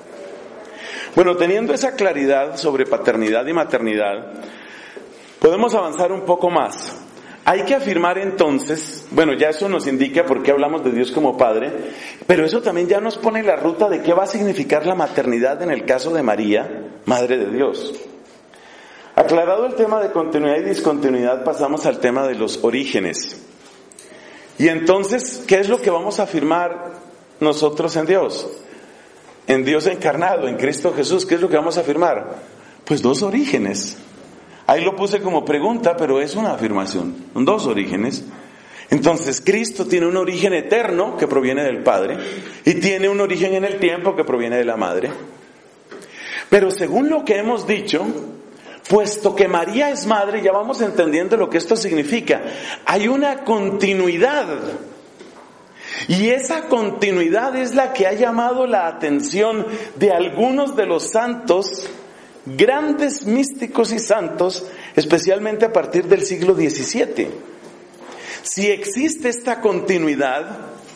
Bueno, teniendo esa claridad sobre paternidad y maternidad, podemos avanzar un poco más. Hay que afirmar entonces, bueno, ya eso nos indica por qué hablamos de Dios como Padre, pero eso también ya nos pone la ruta de qué va a significar la maternidad en el caso de María, Madre de Dios. Aclarado el tema de continuidad y discontinuidad, pasamos al tema de los orígenes. Y entonces, ¿qué es lo que vamos a afirmar nosotros en Dios? En Dios encarnado, en Cristo Jesús, ¿qué es lo que vamos a afirmar? Pues dos orígenes. Ahí lo puse como pregunta, pero es una afirmación. Son dos orígenes. Entonces, Cristo tiene un origen eterno que proviene del Padre y tiene un origen en el tiempo que proviene de la Madre. Pero según lo que hemos dicho, puesto que María es madre, ya vamos entendiendo lo que esto significa. Hay una continuidad. Y esa continuidad es la que ha llamado la atención de algunos de los santos, grandes místicos y santos, especialmente a partir del siglo XVII. Si existe esta continuidad,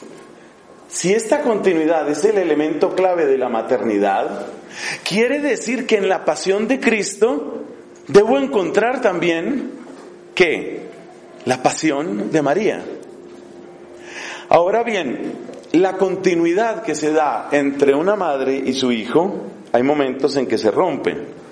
si esta continuidad es el elemento clave de la maternidad, quiere decir que en la pasión de Cristo debo encontrar también, ¿qué? La pasión de María. Ahora bien, la continuidad que se da entre una madre y su hijo, hay momentos en que se rompe.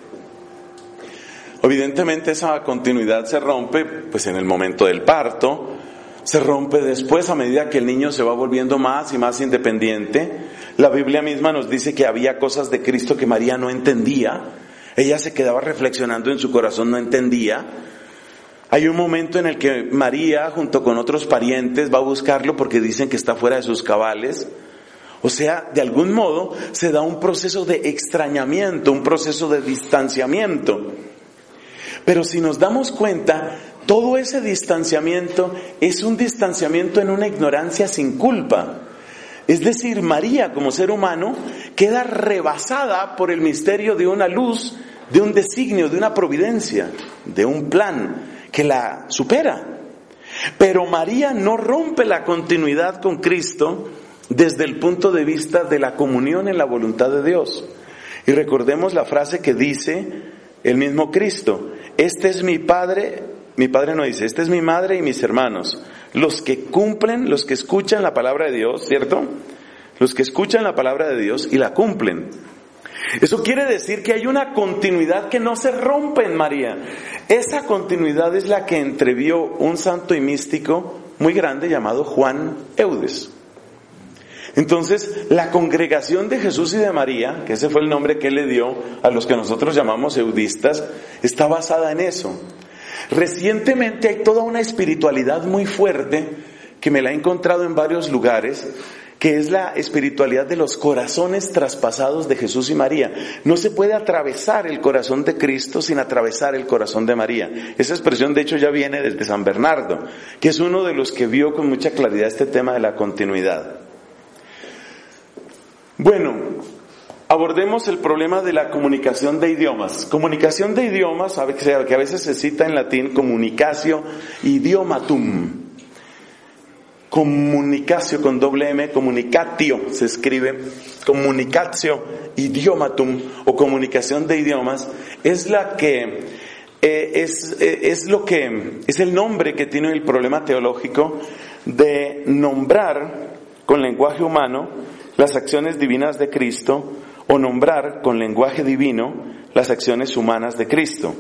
Evidentemente esa continuidad se rompe pues en el momento del parto, se rompe después a medida que el niño se va volviendo más y más independiente. La Biblia misma nos dice que había cosas de Cristo que María no entendía. Ella se quedaba reflexionando en su corazón, no entendía. Hay un momento en el que María, junto con otros parientes, va a buscarlo porque dicen que está fuera de sus cabales. O sea, de algún modo se da un proceso de extrañamiento, un proceso de distanciamiento. Pero si nos damos cuenta, todo ese distanciamiento es un distanciamiento en una ignorancia sin culpa. Es decir, María como ser humano queda rebasada por el misterio de una luz, de un designio, de una providencia, de un plan que la supera. Pero María no rompe la continuidad con Cristo desde el punto de vista de la comunión en la voluntad de Dios. Y recordemos la frase que dice el mismo Cristo: este es mi Padre no dice, este es mi madre y mis hermanos, los que cumplen, los que escuchan la palabra de Dios, ¿cierto? Los que escuchan la palabra de Dios y la cumplen. Eso quiere decir que hay una continuidad que no se rompe en María. Esa continuidad es la que entrevió un santo y místico muy grande llamado Juan Eudes. Entonces, la congregación de Jesús y de María, que ese fue el nombre que él le dio a los que nosotros llamamos eudistas, está basada en eso. Recientemente hay toda una espiritualidad muy fuerte, que me la he encontrado en varios lugares, que es la espiritualidad de los corazones traspasados de Jesús y María. No se puede atravesar el corazón de Cristo sin atravesar el corazón de María. Esa expresión de hecho ya viene desde San Bernardo, que es uno de los que vio con mucha claridad este tema de la continuidad. Bueno, abordemos el problema de la comunicación de idiomas. Comunicación de idiomas, que a veces se cita en latín communicatio idiomatum. Comunicatio con doble M, comunicatio se escribe, comunicatio idiomatum o comunicación de idiomas, es la que es el nombre que tiene el problema teológico de nombrar con lenguaje humano las acciones divinas de Cristo o nombrar con lenguaje divino las acciones humanas de Cristo.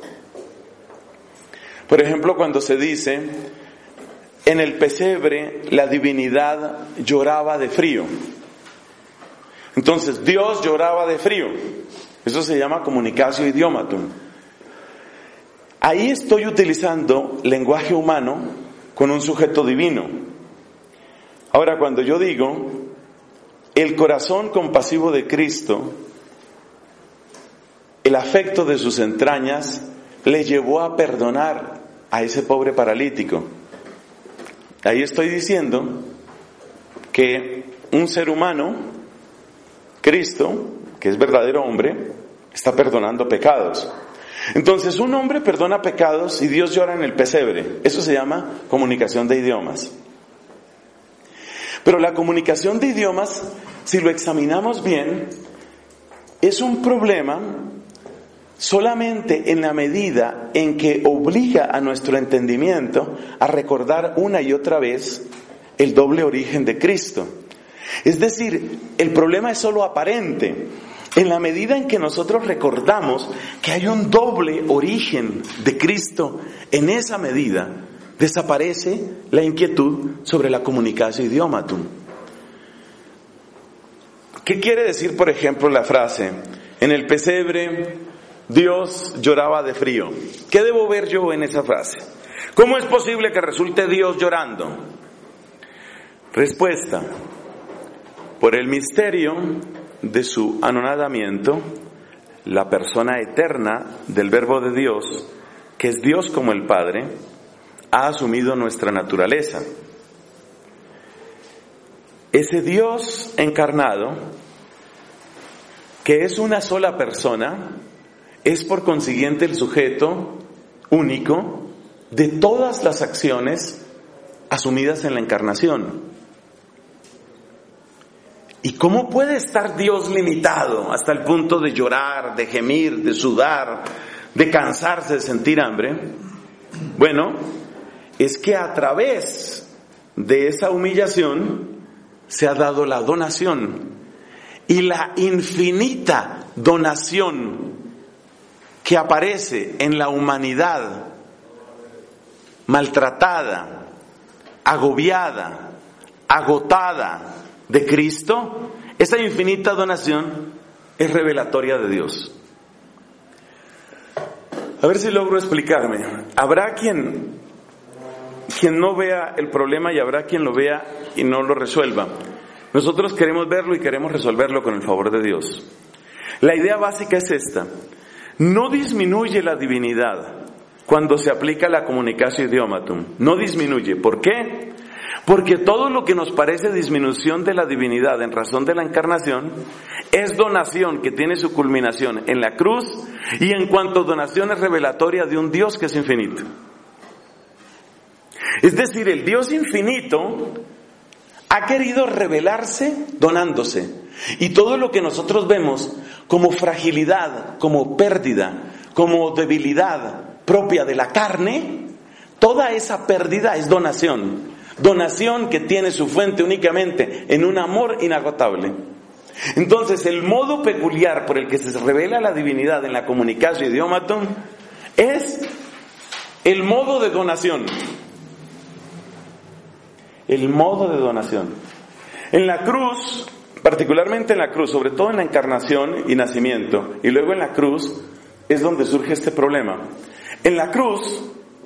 Por ejemplo, cuando se dice: en el pesebre la divinidad lloraba de frío. Entonces, Dios lloraba de frío. Eso se llama comunicatio idiomatum. Ahí estoy utilizando lenguaje humano con un sujeto divino. Ahora, cuando yo digo el corazón compasivo de Cristo, el afecto de sus entrañas le llevó a perdonar a ese pobre paralítico. Ahí estoy diciendo que un ser humano, Cristo, que es verdadero hombre, está perdonando pecados. Entonces, un hombre perdona pecados y Dios llora en el pesebre. Eso se llama comunicación de idiomas. Pero la comunicación de idiomas, si lo examinamos bien, es un problema solamente en la medida en que obliga a nuestro entendimiento a recordar una y otra vez el doble origen de Cristo. Es decir, el problema es solo aparente. En la medida en que nosotros recordamos que hay un doble origen de Cristo, en esa medida desaparece la inquietud sobre la comunicatio idiomatum. ¿Qué quiere decir, por ejemplo, la frase: en el pesebre Dios lloraba de frío? ¿Qué debo ver yo en esa frase? ¿Cómo es posible que resulte Dios llorando? Respuesta: por el misterio de su anonadamiento, la persona eterna del Verbo de Dios, que es Dios como el Padre, ha asumido nuestra naturaleza. Ese Dios encarnado, que es una sola persona, es por consiguiente el sujeto único de todas las acciones asumidas en la encarnación. ¿Y cómo puede estar Dios limitado hasta el punto de llorar, de gemir, de sudar, de cansarse, de sentir hambre? Bueno, es que a través de esa humillación se ha dado la donación, y la infinita donación que aparece en la humanidad maltratada, agobiada, agotada de Cristo, esa infinita donación es revelatoria de Dios. A ver si logro explicarme. Habrá quien no vea el problema y habrá quien lo vea y no lo resuelva. Nosotros queremos verlo y queremos resolverlo con el favor de Dios. La idea básica es esta: no disminuye la divinidad cuando se aplica la communicatio idiomatum. No disminuye. ¿Por qué? Porque todo lo que nos parece disminución de la divinidad en razón de la encarnación es donación que tiene su culminación en la cruz, y en cuanto donación es revelatoria de un Dios que es infinito. Es decir, el Dios infinito ha querido revelarse donándose. Y todo lo que nosotros vemos como fragilidad, como pérdida, como debilidad propia de la carne, toda esa pérdida es donación. Donación que tiene su fuente únicamente en un amor inagotable. Entonces, el modo peculiar por el que se revela la divinidad en la communicatio idiomatum es el modo de donación. El modo de donación. En la cruz, particularmente en la cruz, sobre todo en la encarnación y nacimiento, y luego en la cruz, es donde surge este problema. En la cruz,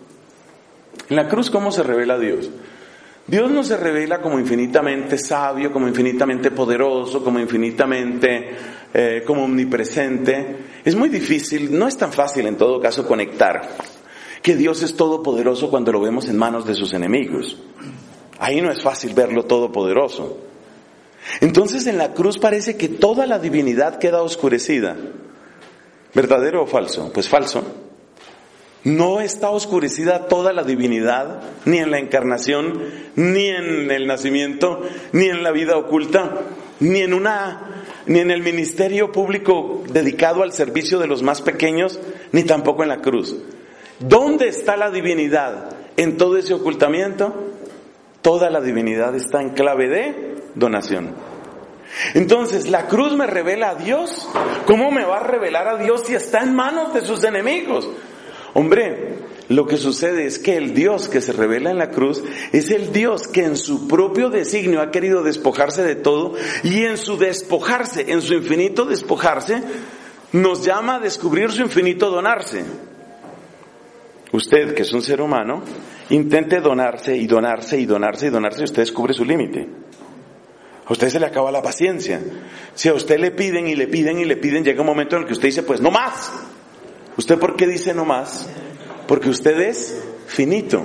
¿cómo se revela Dios? Dios no se revela como infinitamente sabio, como infinitamente poderoso, como infinitamente como omnipresente. Es muy difícil, no es tan fácil en todo caso conectar que Dios es todopoderoso cuando lo vemos en manos de sus enemigos. Ahí no es fácil verlo todopoderoso. Entonces en la cruz parece que toda la divinidad queda oscurecida. ¿Verdadero o falso? Pues falso. No está oscurecida toda la divinidad, ni en la encarnación, ni en el nacimiento, ni en la vida oculta, ni en el ministerio público dedicado al servicio de los más pequeños, ni tampoco en la cruz. ¿Dónde está la divinidad en todo ese ocultamiento? Toda la divinidad está en clave de donación. Entonces, la cruz me revela a Dios. ¿Cómo me va a revelar a Dios si está en manos de sus enemigos? Hombre, lo que sucede es que el Dios que se revela en la cruz es el Dios que en su propio designio ha querido despojarse de todo, y en su despojarse, en su infinito despojarse, nos llama a descubrir su infinito donarse. Usted, que es un ser humano, intente donarse y donarse y donarse y donarse, y usted descubre su límite. A usted se le acaba la paciencia. Si a usted le piden y le piden y le piden, llega un momento en el que usted dice, pues no más. ¿Usted por qué dice no más? Porque usted es finito.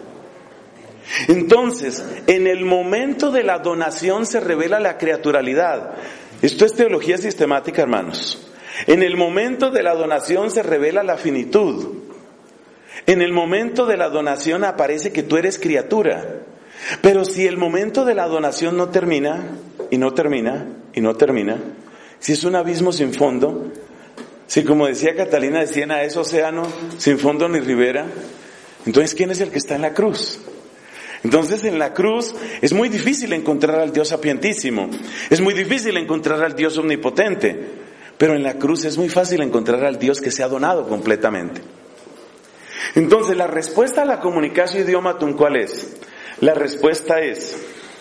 Entonces, en el momento de la donación se revela la criaturalidad. Esto es teología sistemática, hermanos. En el momento de la donación se revela la finitud. En el momento de la donación aparece que tú eres criatura. Pero si el momento de la donación no termina, y no termina, y no termina, si es un abismo sin fondo, si como decía Catalina de Siena, es océano sin fondo ni ribera, entonces ¿quién es el que está en la cruz? Entonces en la cruz es muy difícil encontrar al Dios sapientísimo, es muy difícil encontrar al Dios omnipotente, pero en la cruz es muy fácil encontrar al Dios que se ha donado completamente. Entonces la respuesta a la communicatio idiomatum, ¿cuál es? La respuesta es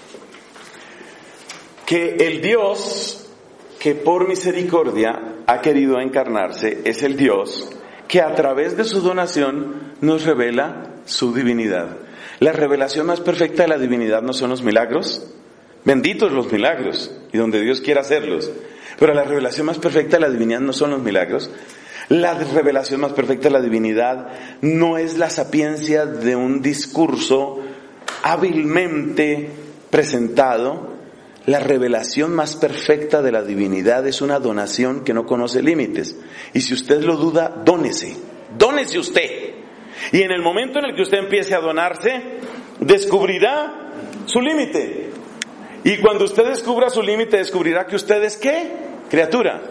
que el Dios que por misericordia ha querido encarnarse es el Dios que a través de su donación nos revela su divinidad. La revelación más perfecta de la divinidad no son los milagros, benditos los milagros y donde Dios quiera hacerlos, pero la revelación más perfecta de la divinidad no son los milagros. La revelación más perfecta de la divinidad no es la sapiencia de un discurso hábilmente presentado. La revelación más perfecta de la divinidad es una donación que no conoce límites. Y si usted lo duda, dónese usted. Y en el momento en el que usted empiece a donarse, descubrirá su límite. Y cuando usted descubra su límite, descubrirá que usted es ¿qué? Criatura.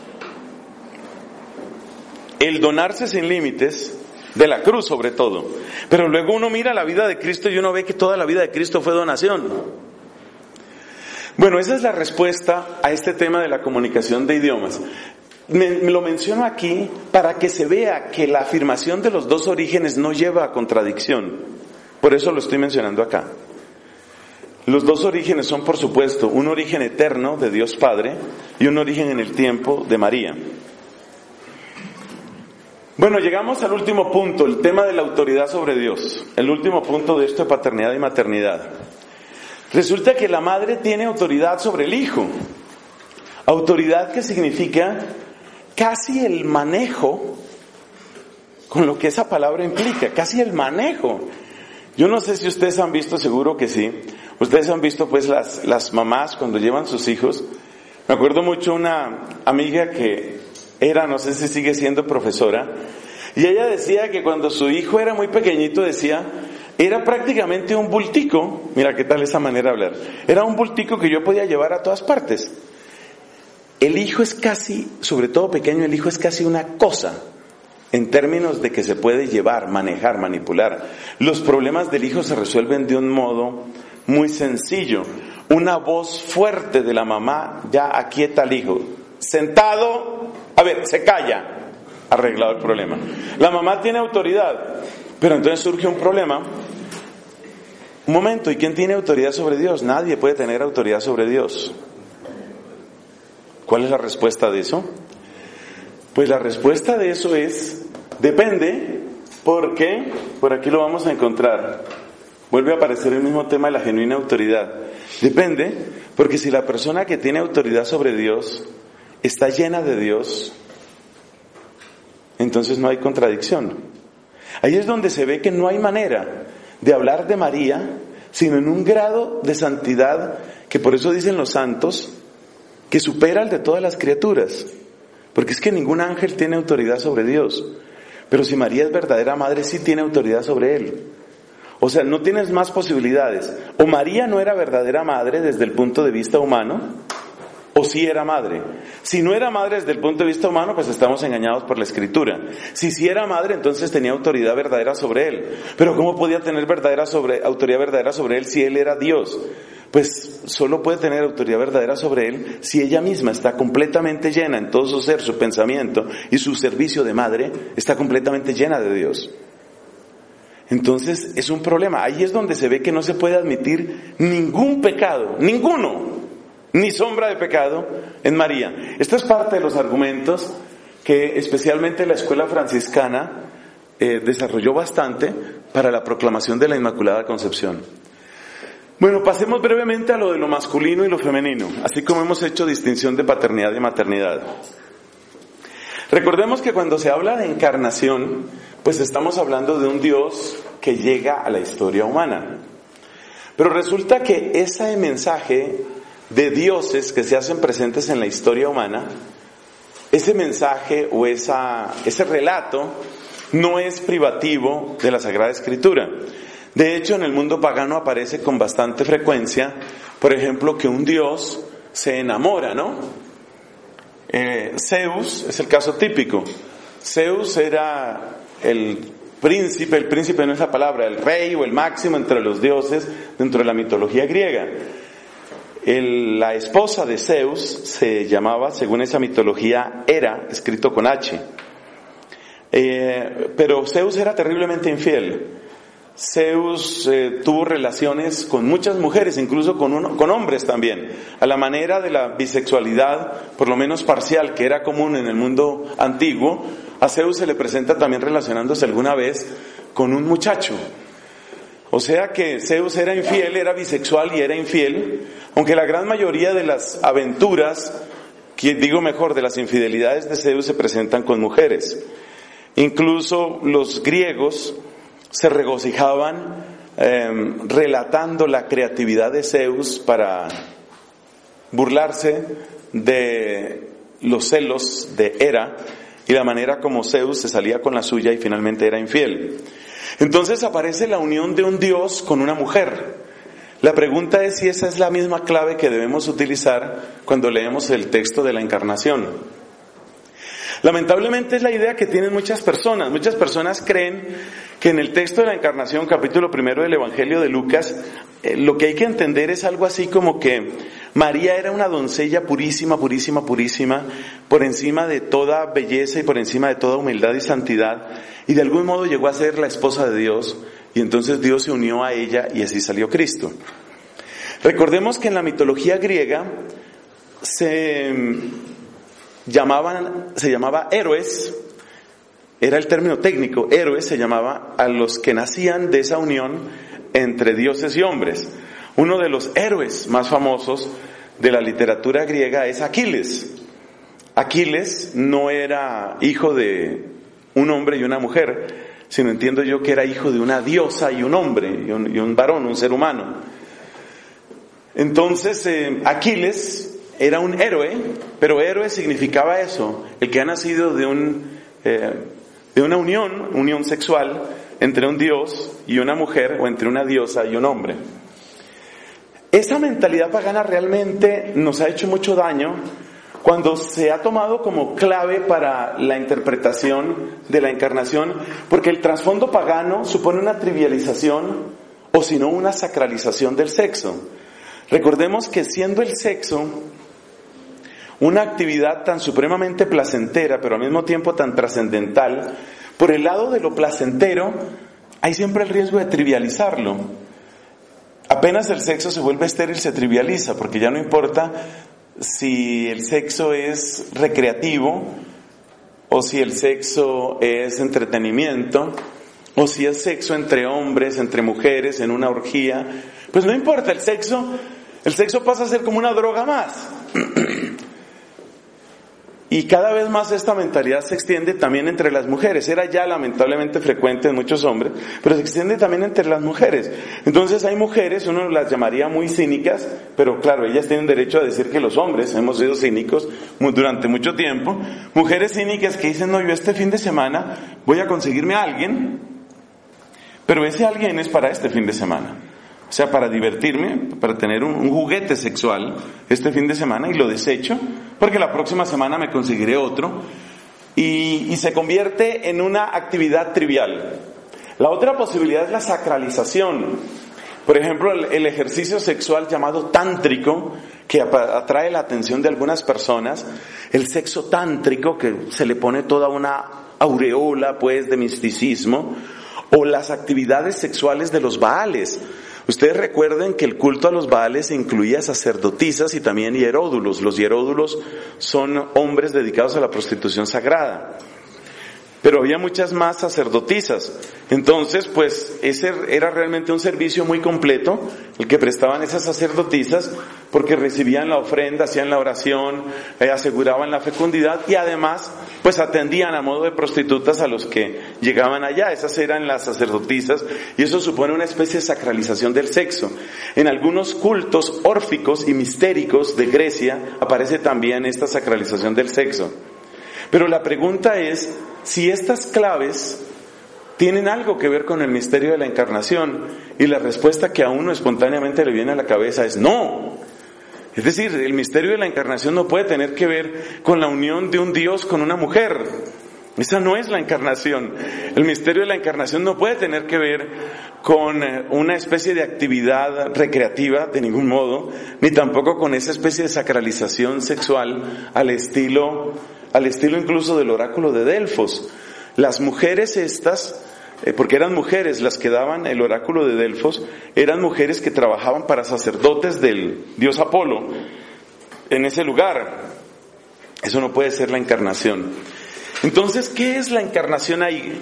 El donarse sin límites, de la cruz sobre todo. Pero luego uno mira la vida de Cristo y uno ve que toda la vida de Cristo fue donación. Bueno, esa es la respuesta a este tema de la comunicación de idiomas. Me lo menciono aquí para que se vea que la afirmación de los dos orígenes no lleva a contradicción. Por eso lo estoy mencionando acá. Los dos orígenes son, por supuesto, un origen eterno de Dios Padre y un origen en el tiempo de María. Bueno, llegamos al último punto, el tema de la autoridad sobre Dios. El último punto de esto de paternidad y maternidad. Resulta que la madre tiene autoridad sobre el hijo. Autoridad que significa casi el manejo con lo que esa palabra implica, casi el manejo. Yo no sé si ustedes han visto, seguro que sí, ustedes han visto pues las mamás cuando llevan sus hijos. Me acuerdo mucho una amiga que era, no sé si sigue siendo profesora, y ella decía que cuando su hijo era muy pequeñito, decía, era prácticamente un bultico, mira qué tal esa manera de hablar, era un bultico que yo podía llevar a todas partes. El hijo es casi, sobre todo pequeño, el hijo es casi una cosa, en términos de que se puede llevar, manejar, manipular. Los problemas del hijo se resuelven de un modo muy sencillo. Una voz fuerte de la mamá ya aquieta al hijo. Sentado, a ver, se calla. Arreglado el problema. La mamá tiene autoridad, pero entonces surge un problema. Un momento, ¿y quién tiene autoridad sobre Dios? Nadie puede tener autoridad sobre Dios. ¿Cuál es la respuesta de eso? Pues la respuesta de eso es, depende, porque, por aquí lo vamos a encontrar, vuelve a aparecer el mismo tema de la genuina autoridad. Depende, porque si la persona que tiene autoridad sobre Dios está llena de Dios, entonces no hay contradicción. Ahí es donde se ve que no hay manera de hablar de María, sino en un grado de santidad que por eso dicen los santos, que supera el de todas las criaturas. Porque es que ningún ángel tiene autoridad sobre Dios. Pero si María es verdadera madre, sí tiene autoridad sobre Él. O sea, no tienes más posibilidades. O María no era verdadera madre desde el punto de vista humano, o sí era madre. Si no era madre desde el punto de vista humano, pues estamos engañados por la Escritura. Si sí era madre, entonces tenía autoridad verdadera sobre Él. Pero ¿cómo podía tener autoridad verdadera sobre Él si Él era Dios? Pues solo puede tener autoridad verdadera sobre Él si ella misma está completamente llena en todo su ser, su pensamiento y su servicio de madre está completamente llena de Dios. Entonces es un problema. Ahí es donde se ve que no se puede admitir ningún pecado, ninguno, ni sombra de pecado en María. Esto es parte de los argumentos que especialmente la escuela franciscana desarrolló bastante para la proclamación de la Inmaculada Concepción. Bueno, pasemos brevemente a lo de lo masculino y lo femenino, así como hemos hecho distinción de paternidad y maternidad. Recordemos que cuando se habla de encarnación, pues estamos hablando de un Dios que llega a la historia humana. Pero resulta que ese mensaje de dioses que se hacen presentes en la historia humana, ese mensaje o ese relato no es privativo de la Sagrada Escritura. De hecho, en el mundo pagano aparece con bastante frecuencia, por ejemplo, que un dios se enamora, ¿no? Zeus es el caso típico. Zeus era el príncipe no es la palabra, el rey o el máximo entre los dioses dentro de la mitología griega. La esposa de Zeus se llamaba, según esa mitología, Hera, escrito con H. Pero Zeus era terriblemente infiel. Zeus tuvo relaciones con muchas mujeres, incluso con hombres también, a la manera de la bisexualidad, por lo menos parcial, que era común en el mundo antiguo. A Zeus se le presenta también relacionándose alguna vez con un muchacho. O sea que Zeus era infiel, era bisexual y era infiel, aunque la gran mayoría de las aventuras, de las infidelidades de Zeus se presentan con mujeres. Incluso los griegos se regocijaban relatando la creatividad de Zeus para burlarse de los celos de Hera y la manera como Zeus se salía con la suya y finalmente era infiel. Entonces aparece la unión de un dios con una mujer. La pregunta es si esa es la misma clave que debemos utilizar cuando leemos el texto de la Encarnación. Lamentablemente es la idea que tienen muchas personas. Muchas personas creen que en el texto de la Encarnación, capítulo 1 del Evangelio de Lucas, lo que hay que entender es algo así como que María era una doncella purísima, purísima, purísima, por encima de toda belleza y por encima de toda humildad y santidad, y de algún modo llegó a ser la esposa de Dios, y entonces Dios se unió a ella y así salió Cristo. Recordemos que en la mitología griega se llamaba héroes, era el término técnico, héroes se llamaba a los que nacían de esa unión entre dioses y hombres. Uno de los héroes más famosos de la literatura griega es Aquiles. Aquiles no era hijo de un hombre y una mujer, sino entiendo yo que era hijo de una diosa y un hombre, y un varón, un ser humano. Entonces, Aquiles era un héroe, pero héroe significaba eso, el que ha nacido de una unión sexual entre un dios y una mujer, o entre una diosa y un hombre. Esa mentalidad pagana realmente nos ha hecho mucho daño cuando se ha tomado como clave para la interpretación de la encarnación, porque el trasfondo pagano supone una trivialización o si no una sacralización del sexo. Recordemos que siendo el sexo una actividad tan supremamente placentera, pero al mismo tiempo tan trascendental, por el lado de lo placentero hay siempre el riesgo de trivializarlo. Apenas el sexo se vuelve estéril, se trivializa, porque ya no importa si el sexo es recreativo, o si el sexo es entretenimiento, o si es sexo entre hombres, entre mujeres, en una orgía. Pues no importa, el sexo pasa a ser como una droga más. Y cada vez más esta mentalidad se extiende también entre las mujeres. Era ya lamentablemente frecuente en muchos hombres, pero se extiende también entre las mujeres. Entonces hay mujeres, uno las llamaría muy cínicas, pero claro, ellas tienen derecho a decir que los hombres hemos sido cínicos durante mucho tiempo. Mujeres cínicas que dicen, no, yo este fin de semana voy a conseguirme a alguien, pero ese alguien es para este fin de semana. O sea, para divertirme, para tener un juguete sexual este fin de semana, y lo desecho, porque la próxima semana me conseguiré otro, y se convierte en una actividad trivial. La otra posibilidad es la sacralización. Por ejemplo, el ejercicio sexual llamado tántrico, que atrae la atención de algunas personas, el sexo tántrico, que se le pone toda una aureola, pues, de misticismo, o las actividades sexuales de los Baales. Ustedes recuerden que el culto a los Baales incluía sacerdotisas y también hieródulos. Los hieródulos son hombres dedicados a la prostitución sagrada. Pero había muchas más sacerdotisas. Entonces, pues, ese era realmente un servicio muy completo, el que prestaban esas sacerdotisas, porque recibían la ofrenda, hacían la oración, aseguraban la fecundidad, y además, pues, atendían a modo de prostitutas a los que llegaban allá. Esas eran las sacerdotisas, y eso supone una especie de sacralización del sexo. En algunos cultos órficos y mistéricos de Grecia aparece también esta sacralización del sexo. Pero la pregunta es si estas claves tienen algo que ver con el misterio de la encarnación, y la respuesta que a uno espontáneamente le viene a la cabeza es no. Es decir, el misterio de la encarnación no puede tener que ver con la unión de un Dios con una mujer. Esa no es la encarnación. El misterio de la encarnación no puede tener que ver con una especie de actividad recreativa de ningún modo, ni tampoco con esa especie de sacralización sexual al estilo incluso del oráculo de Delfos. Las mujeres estas, porque eran mujeres las que daban el oráculo de Delfos, eran mujeres que trabajaban para sacerdotes del dios Apolo en ese lugar. Eso no puede ser la encarnación. Entonces, ¿qué es la encarnación ahí?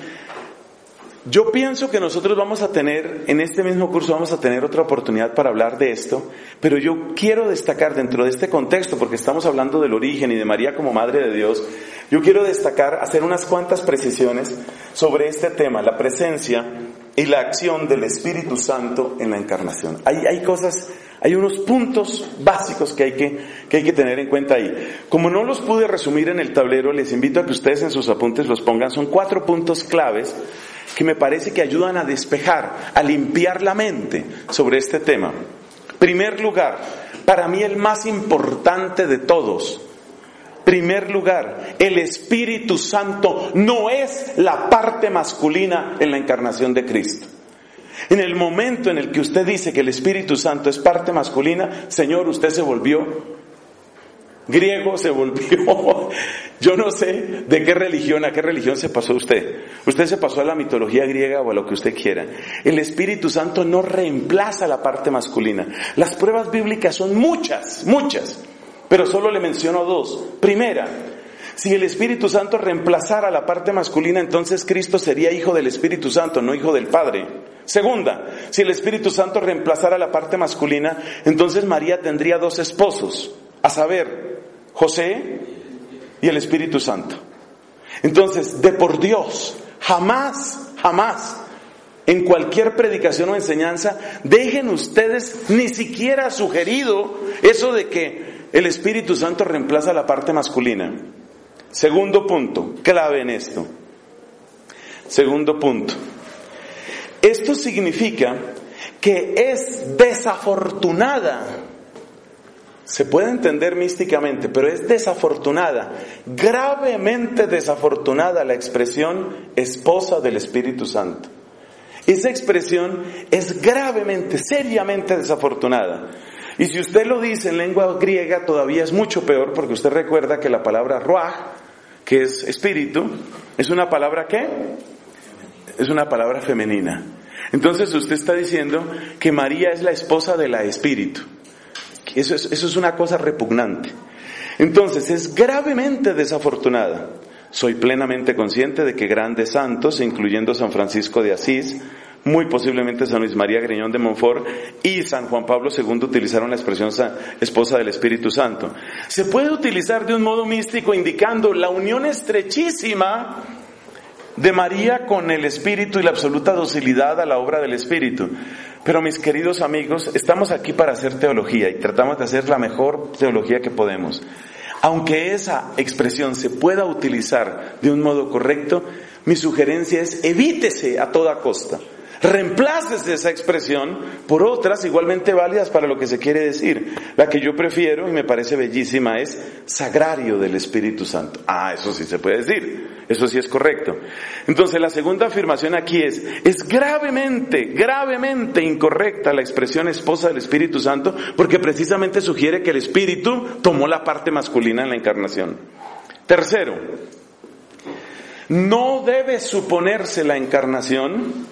Yo pienso que nosotros vamos a tener, en este mismo curso vamos a tener otra oportunidad para hablar de esto, pero yo quiero destacar dentro de este contexto, porque estamos hablando del origen y de María como Madre de Dios, yo quiero destacar, hacer unas cuantas precisiones sobre este tema, la presencia y la acción del Espíritu Santo en la encarnación. Hay unos puntos básicos que hay que tener en cuenta ahí. Como no los pude resumir en el tablero, les invito a que ustedes en sus apuntes los pongan. Son 4 puntos claves que me parece que ayudan a despejar, a limpiar la mente sobre este tema. Primer lugar, para mí el más importante de todos. Primer lugar, el Espíritu Santo no es la parte masculina en la encarnación de Cristo. En el momento en el que usted dice que el Espíritu Santo es parte masculina, Señor, usted se volvió griego, se volvió, yo no sé de qué religión, a qué religión se pasó usted. Usted se pasó a la mitología griega o a lo que usted quiera. El Espíritu Santo no reemplaza la parte masculina. Las pruebas bíblicas son muchas, pero solo le menciono 2. Primera, si el Espíritu Santo reemplazara la parte masculina, entonces Cristo sería hijo del Espíritu Santo, no hijo del Padre. Segunda, si el Espíritu Santo reemplazara la parte masculina, entonces María tendría 2 esposos, a saber, José y el Espíritu Santo. Entonces, de por Dios, jamás en cualquier predicación o enseñanza dejen ustedes ni siquiera sugerido eso de que el Espíritu Santo reemplaza la parte masculina. Segundo punto, clave en esto. Segundo punto. Esto significa que es desafortunada. Se puede entender místicamente, pero es desafortunada, gravemente desafortunada la expresión esposa del Espíritu Santo. Esa expresión es gravemente, seriamente desafortunada. Y si usted lo dice en lengua griega, todavía es mucho peor, porque usted recuerda que la palabra ruach, que es espíritu, es una palabra ¿qué? Es una palabra femenina. Entonces usted está diciendo que María es la esposa de la espíritu. Eso es una cosa repugnante. Entonces es gravemente desafortunada. Soy plenamente consciente de que grandes santos, incluyendo San Francisco de Asís, muy posiblemente San Luis María Griñón de Montfort y San Juan Pablo II utilizaron la expresión esposa del Espíritu Santo. Se puede utilizar de un modo místico indicando la unión estrechísima de María con el Espíritu y la absoluta docilidad a la obra del Espíritu. Pero mis queridos amigos, estamos aquí para hacer teología y tratamos de hacer la mejor teología que podemos. Aunque esa expresión se pueda utilizar de un modo correcto, mi sugerencia es evítese a toda costa. Reemplácese esa expresión por otras igualmente válidas para lo que se quiere decir. La que yo prefiero y me parece bellísima es sagrario del Espíritu Santo. Eso sí se puede decir. Eso sí es correcto. Entonces la segunda afirmación aquí es gravemente incorrecta la expresión esposa del Espíritu Santo, porque precisamente sugiere que el Espíritu tomó la parte masculina en la encarnación. Tercero, no debe suponerse la encarnación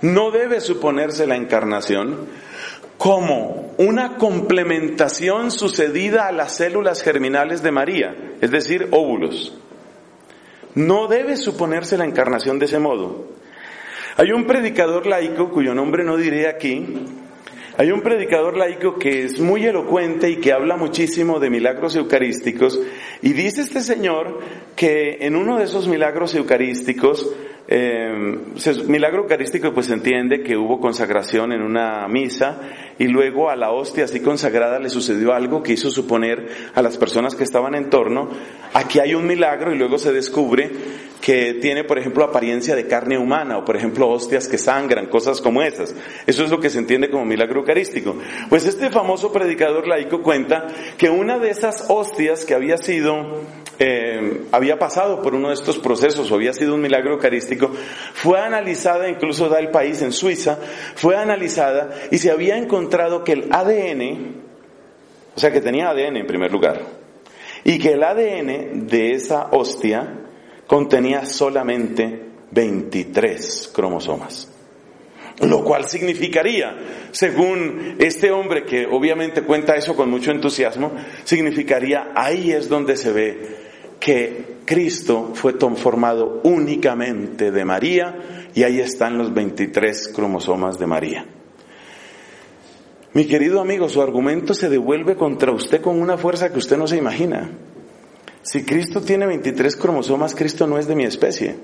como una complementación sucedida a las células germinales de María, es decir, óvulos. No debe suponerse la encarnación de ese modo. Hay un predicador laico, cuyo nombre no diré aquí, hay un predicador laico que es muy elocuente y que habla muchísimo de milagros eucarísticos, y dice este señor que en uno de esos milagros eucarísticos, milagro eucarístico pues se entiende que hubo consagración en una misa y luego a la hostia así consagrada le sucedió algo que hizo suponer a las personas que estaban en torno, aquí hay un milagro, y luego se descubre que tiene, por ejemplo, apariencia de carne humana, o por ejemplo hostias que sangran, cosas como esas. Eso es lo que se entiende como milagro eucarístico. Pues este famoso predicador laico cuenta que una de esas hostias que había pasado por uno de estos procesos, o había sido un milagro eucarístico, fue analizada, incluso da el país en Suiza, fue analizada y se había encontrado que el ADN, o sea que tenía ADN en primer lugar, y que el ADN de esa hostia contenía solamente 23 cromosomas. Lo cual significaría, según este hombre que obviamente cuenta eso con mucho entusiasmo, significaría ahí es donde se ve que Cristo fue formado únicamente de María, y ahí están los 23 cromosomas de María. Mi querido amigo, su argumento se devuelve contra usted con una fuerza que usted no se imagina. Si Cristo tiene 23 cromosomas, Cristo no es de mi especie.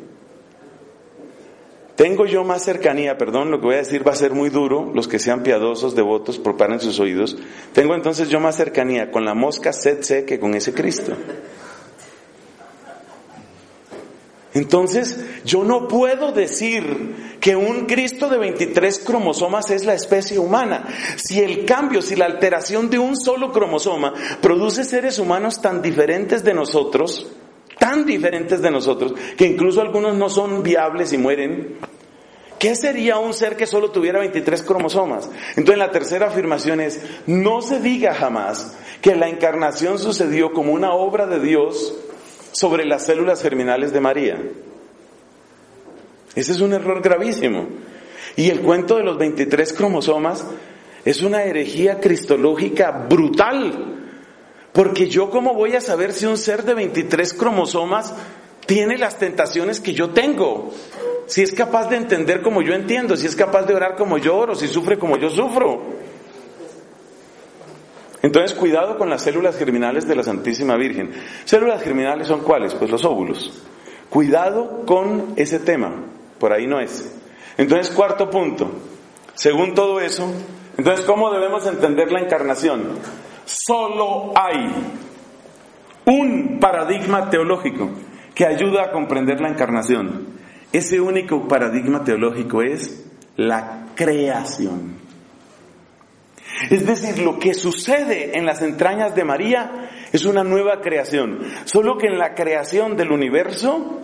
Tengo yo más cercanía, perdón, lo que voy a decir va a ser muy duro, los que sean piadosos, devotos, preparen sus oídos. Tengo entonces yo más cercanía con la mosca tsetse que con ese Cristo. Entonces, yo no puedo decir que un Cristo de 23 cromosomas es la especie humana. Si el cambio, si la alteración de un solo cromosoma produce seres humanos tan diferentes de nosotros, que incluso algunos no son viables y mueren, ¿qué sería un ser que solo tuviera 23 cromosomas? Entonces la tercera afirmación es, no se diga jamás que la encarnación sucedió como una obra de Dios sobre las células germinales de María. Ese es un error gravísimo. Y el cuento de los 23 cromosomas es una herejía cristológica brutal. Porque yo, ¿cómo voy a saber si un ser de 23 cromosomas tiene las tentaciones que yo tengo? Si es capaz de entender como yo entiendo, si es capaz de orar como yo oro, si sufre como yo sufro. Entonces, cuidado con las células germinales de la Santísima Virgen. ¿Células germinales son cuáles? Pues los óvulos. Cuidado con ese tema, por ahí no es. Entonces, cuarto punto, según todo eso, entonces, ¿cómo debemos entender la encarnación? Solo hay un paradigma teológico que ayuda a comprender la encarnación. Ese único paradigma teológico es la creación. Es decir, lo que sucede en las entrañas de María es una nueva creación. Solo que en la creación del universo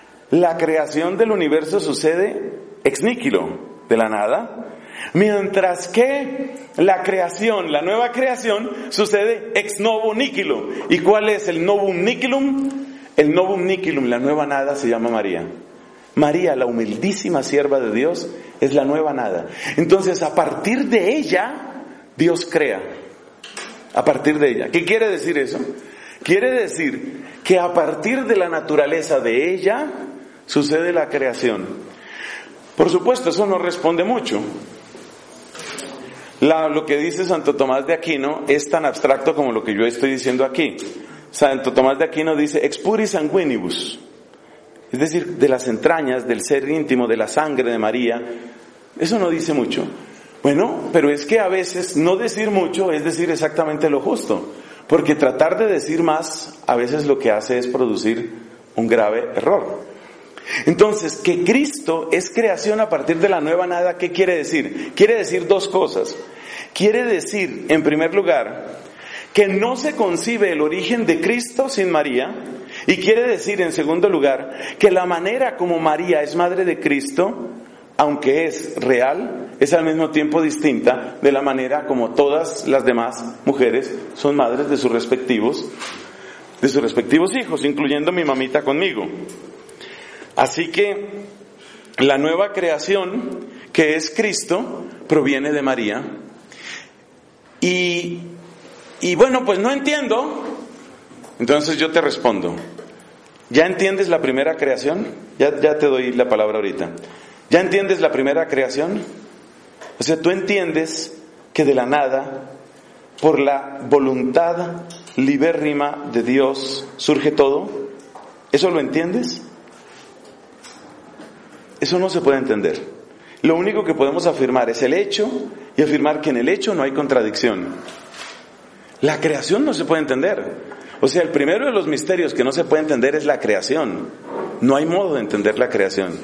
sucede ex nihilo, de la nada, mientras que la nueva creación, sucede ex novo nihilo. ¿Y cuál es el novum nihilum? El novum nihilum, la nueva nada, se llama María. María, la humildísima sierva de Dios, es la nueva nada. Entonces, a partir de ella, Dios crea. A partir de ella. ¿Qué quiere decir eso? Quiere decir que a partir de la naturaleza de ella, sucede la creación. Por supuesto, eso no responde mucho. Lo que dice Santo Tomás de Aquino es tan abstracto como lo que yo estoy diciendo aquí. Santo Tomás de Aquino dice ex puri sanguinibus, es decir, de las entrañas, del ser íntimo, de la sangre de María. Eso no dice mucho. Bueno, pero es que a veces no decir mucho es decir exactamente lo justo, porque tratar de decir más a veces lo que hace es producir un grave error. Entonces, que Cristo es creación a partir de la nueva nada, ¿qué quiere decir? Quiere decir dos cosas. Quiere decir, en primer lugar, que no se concibe el origen de Cristo sin María, y quiere decir, en segundo lugar, que la manera como María es madre de Cristo, aunque es real, es al mismo tiempo distinta de la manera como todas las demás mujeres son madres de sus respectivos hijos, incluyendo mi mamita conmigo. Así que la nueva creación, que es Cristo, proviene de María. Y bueno, pues no entiendo. Entonces yo te respondo. ¿Ya entiendes la primera creación? Ya te doy la palabra ahorita. ¿Ya entiendes la primera creación? O sea, tú entiendes que de la nada, por la voluntad libérrima de Dios, surge todo. ¿Eso lo entiendes? Eso no se puede entender. Lo único que podemos afirmar es el hecho y afirmar que en el hecho no hay contradicción. La creación no se puede entender. O sea, el primero de los misterios que no se puede entender es la creación. No hay modo de entender la creación.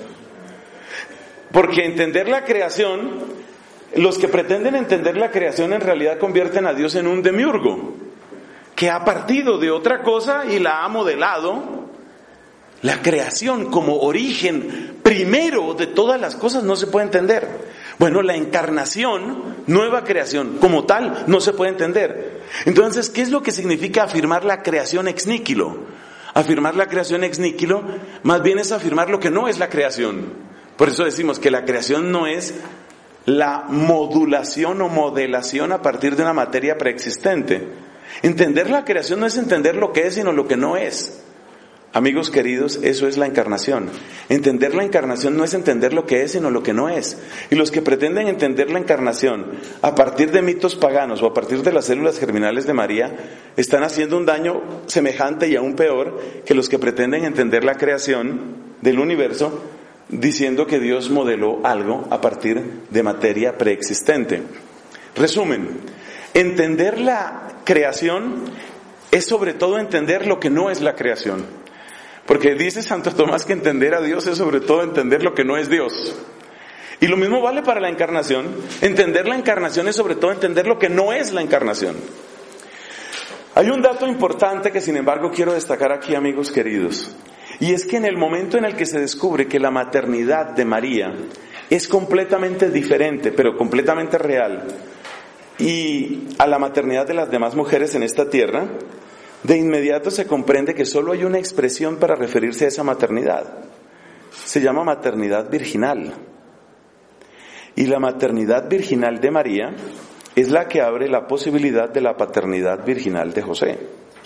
Porque entender la creación, los que pretenden entender la creación en realidad convierten a Dios en un demiurgo, que ha partido de otra cosa y la ha modelado. La creación como origen primero de todas las cosas no se puede entender. Bueno, la encarnación, nueva creación, como tal, no se puede entender. Entonces, ¿qué es lo que significa afirmar la creación ex nihilo? Afirmar la creación ex nihilo, más bien es afirmar lo que no es la creación. Por eso decimos que la creación no es la modulación o modelación a partir de una materia preexistente. Entender la creación no es entender lo que es, sino lo que no es. Amigos queridos, eso es la encarnación. Entender la encarnación no es entender lo que es, sino lo que no es. Y los que pretenden entender la encarnación a partir de mitos paganos o a partir de las células germinales de María, están haciendo un daño semejante y aún peor que los que pretenden entender la creación del universo diciendo que Dios modeló algo a partir de materia preexistente. Resumen, entender la creación es sobre todo entender lo que no es la creación. Porque dice Santo Tomás que entender a Dios es sobre todo entender lo que no es Dios. Y lo mismo vale para la encarnación. Entender la encarnación es sobre todo entender lo que no es la encarnación. Hay un dato importante que sin embargo quiero destacar aquí, amigos queridos. Y es que en el momento en el que se descubre que la maternidad de María es completamente diferente, pero completamente real, y a la maternidad de las demás mujeres en esta tierra, de inmediato se comprende que solo hay una expresión para referirse a esa maternidad. Se llama maternidad virginal. Y la maternidad virginal de María es la que abre la posibilidad de la paternidad virginal de José.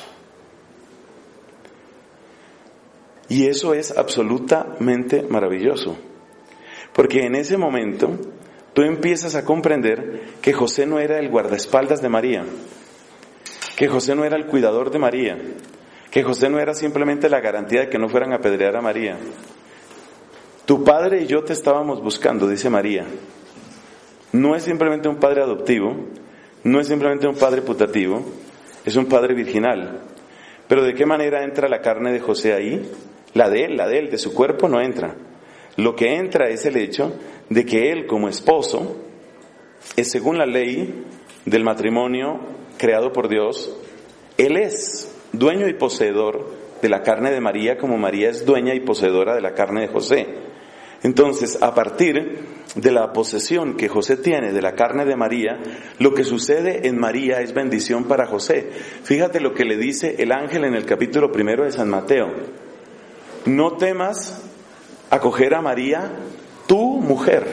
Y eso es absolutamente maravilloso. Porque en ese momento tú empiezas a comprender que José no era el guardaespaldas de María, que José no era el cuidador de María, que José no era simplemente la garantía de que no fueran a apedrear a María. Tu padre y yo te estábamos buscando, dice María. No es simplemente un padre adoptivo, no es simplemente un padre putativo, es un padre virginal. Pero ¿de qué manera entra la carne de José ahí? La de él, de su cuerpo no entra. Lo que entra es el hecho de que él como esposo es, según la ley del matrimonio creado por Dios, él es dueño y poseedor de la carne de María, como María es dueña y poseedora de la carne de José. Entonces, a partir de la posesión que José tiene de la carne de María, lo que sucede en María es bendición para José. Fíjate lo que le dice el ángel en el capítulo 1 de San Mateo. No temas acoger a María, tu mujer.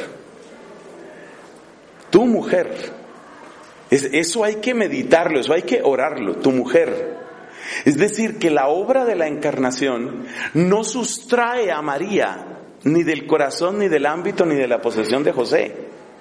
Tu mujer. Eso hay que meditarlo, eso hay que orarlo, tu mujer. Es decir, que la obra de la encarnación no sustrae a María ni del corazón, ni del ámbito, ni de la posesión de José.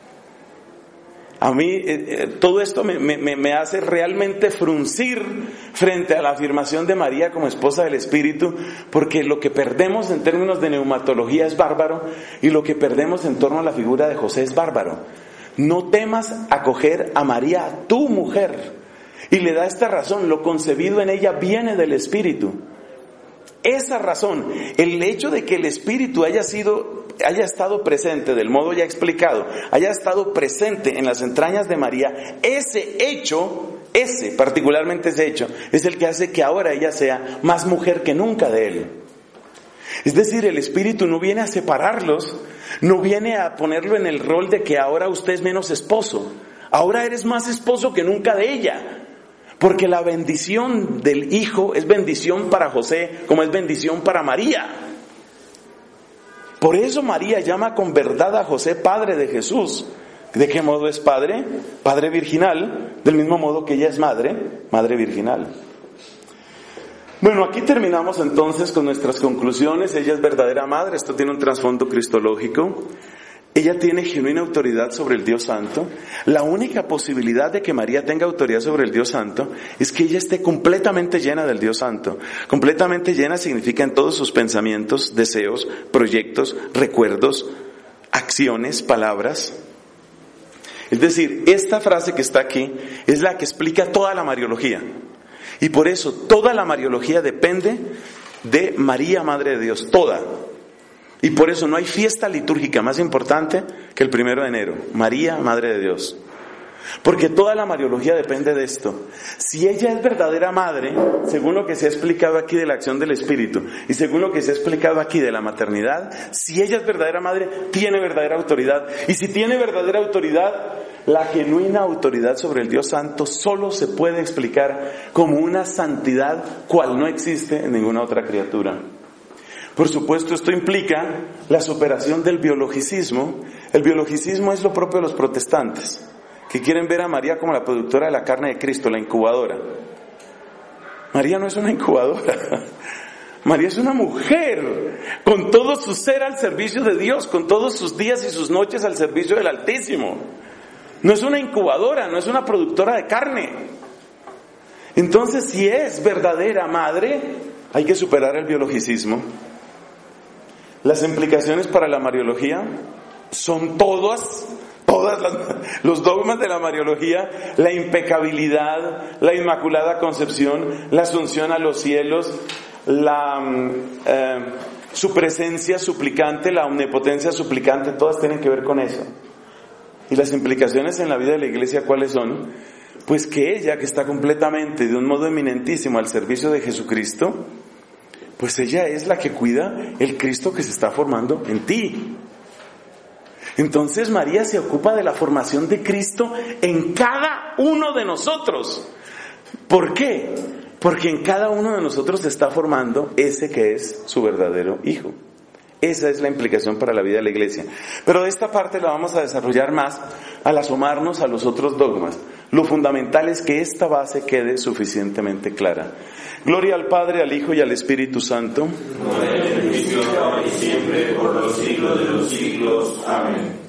A mí todo esto me hace realmente fruncir frente a la afirmación de María como esposa del Espíritu, porque lo que perdemos en términos de neumatología es bárbaro, y lo que perdemos en torno a la figura de José es bárbaro. No temas acoger a María, tu mujer. Y le da esta razón: lo concebido en ella viene del Espíritu. Esa razón, el hecho de que el Espíritu haya estado presente, del modo ya explicado, haya estado presente en las entrañas de María, particularmente ese hecho, es el que hace que ahora ella sea más mujer que nunca de él. Es decir, el Espíritu no viene a separarlos, no viene a ponerlo en el rol de que ahora usted es menos esposo, ahora eres más esposo que nunca de ella. Porque la bendición del Hijo es bendición para José, como es bendición para María. Por eso María llama con verdad a José padre de Jesús. ¿De qué modo es padre? Padre virginal, del mismo modo que ella es madre virginal. Bueno, aquí terminamos entonces con nuestras conclusiones. Ella es verdadera madre, esto tiene un trasfondo cristológico. Ella tiene genuina autoridad sobre el Dios Santo. La única posibilidad de que María tenga autoridad sobre el Dios Santo es que ella esté completamente llena del Dios Santo. Completamente llena significa en todos sus pensamientos, deseos, proyectos, recuerdos, acciones, palabras. Es decir, esta frase que está aquí es la que explica toda la Mariología. Y por eso toda la Mariología depende de María, Madre de Dios, toda. Y por eso no hay fiesta litúrgica más importante que el 1 de enero, María, Madre de Dios. Porque toda la Mariología depende de esto. Si ella es verdadera madre, según lo que se ha explicado aquí de la acción del Espíritu, y según lo que se ha explicado aquí de la maternidad, si ella es verdadera madre, tiene verdadera autoridad. Y si tiene verdadera autoridad, la genuina autoridad sobre el Dios Santo solo se puede explicar como una santidad cual no existe en ninguna otra criatura. Por supuesto, esto implica la superación del biologicismo. El biologicismo es lo propio de los protestantes, que quieren ver a María como la productora de la carne de Cristo, la incubadora. María no es una incubadora. María es una mujer con todo su ser al servicio de Dios, con todos sus días y sus noches al servicio del Altísimo. No es una incubadora, no es una productora de carne. Entonces, si es verdadera madre, hay que superar el biologicismo. Las implicaciones para la Mariología son todos los dogmas de la Mariología: la impecabilidad, la inmaculada concepción, la asunción a los cielos, su presencia suplicante, la omnipotencia suplicante, todas tienen que ver con eso. ¿Y las implicaciones en la vida de la Iglesia cuáles son? Pues que ella, que está completamente, de un modo eminentísimo, al servicio de Jesucristo, pues ella es la que cuida el Cristo que se está formando en ti. Entonces María se ocupa de la formación de Cristo en cada uno de nosotros. ¿Por qué? Porque en cada uno de nosotros se está formando ese que es su verdadero Hijo. Esa es la implicación para la vida de la Iglesia. Pero esta parte la vamos a desarrollar más al asomarnos a los otros dogmas. Lo fundamental es que esta base quede suficientemente clara. Gloria al Padre, al Hijo y al Espíritu Santo. Como en el principio, ahora y siempre, por los siglos de los siglos. Amén.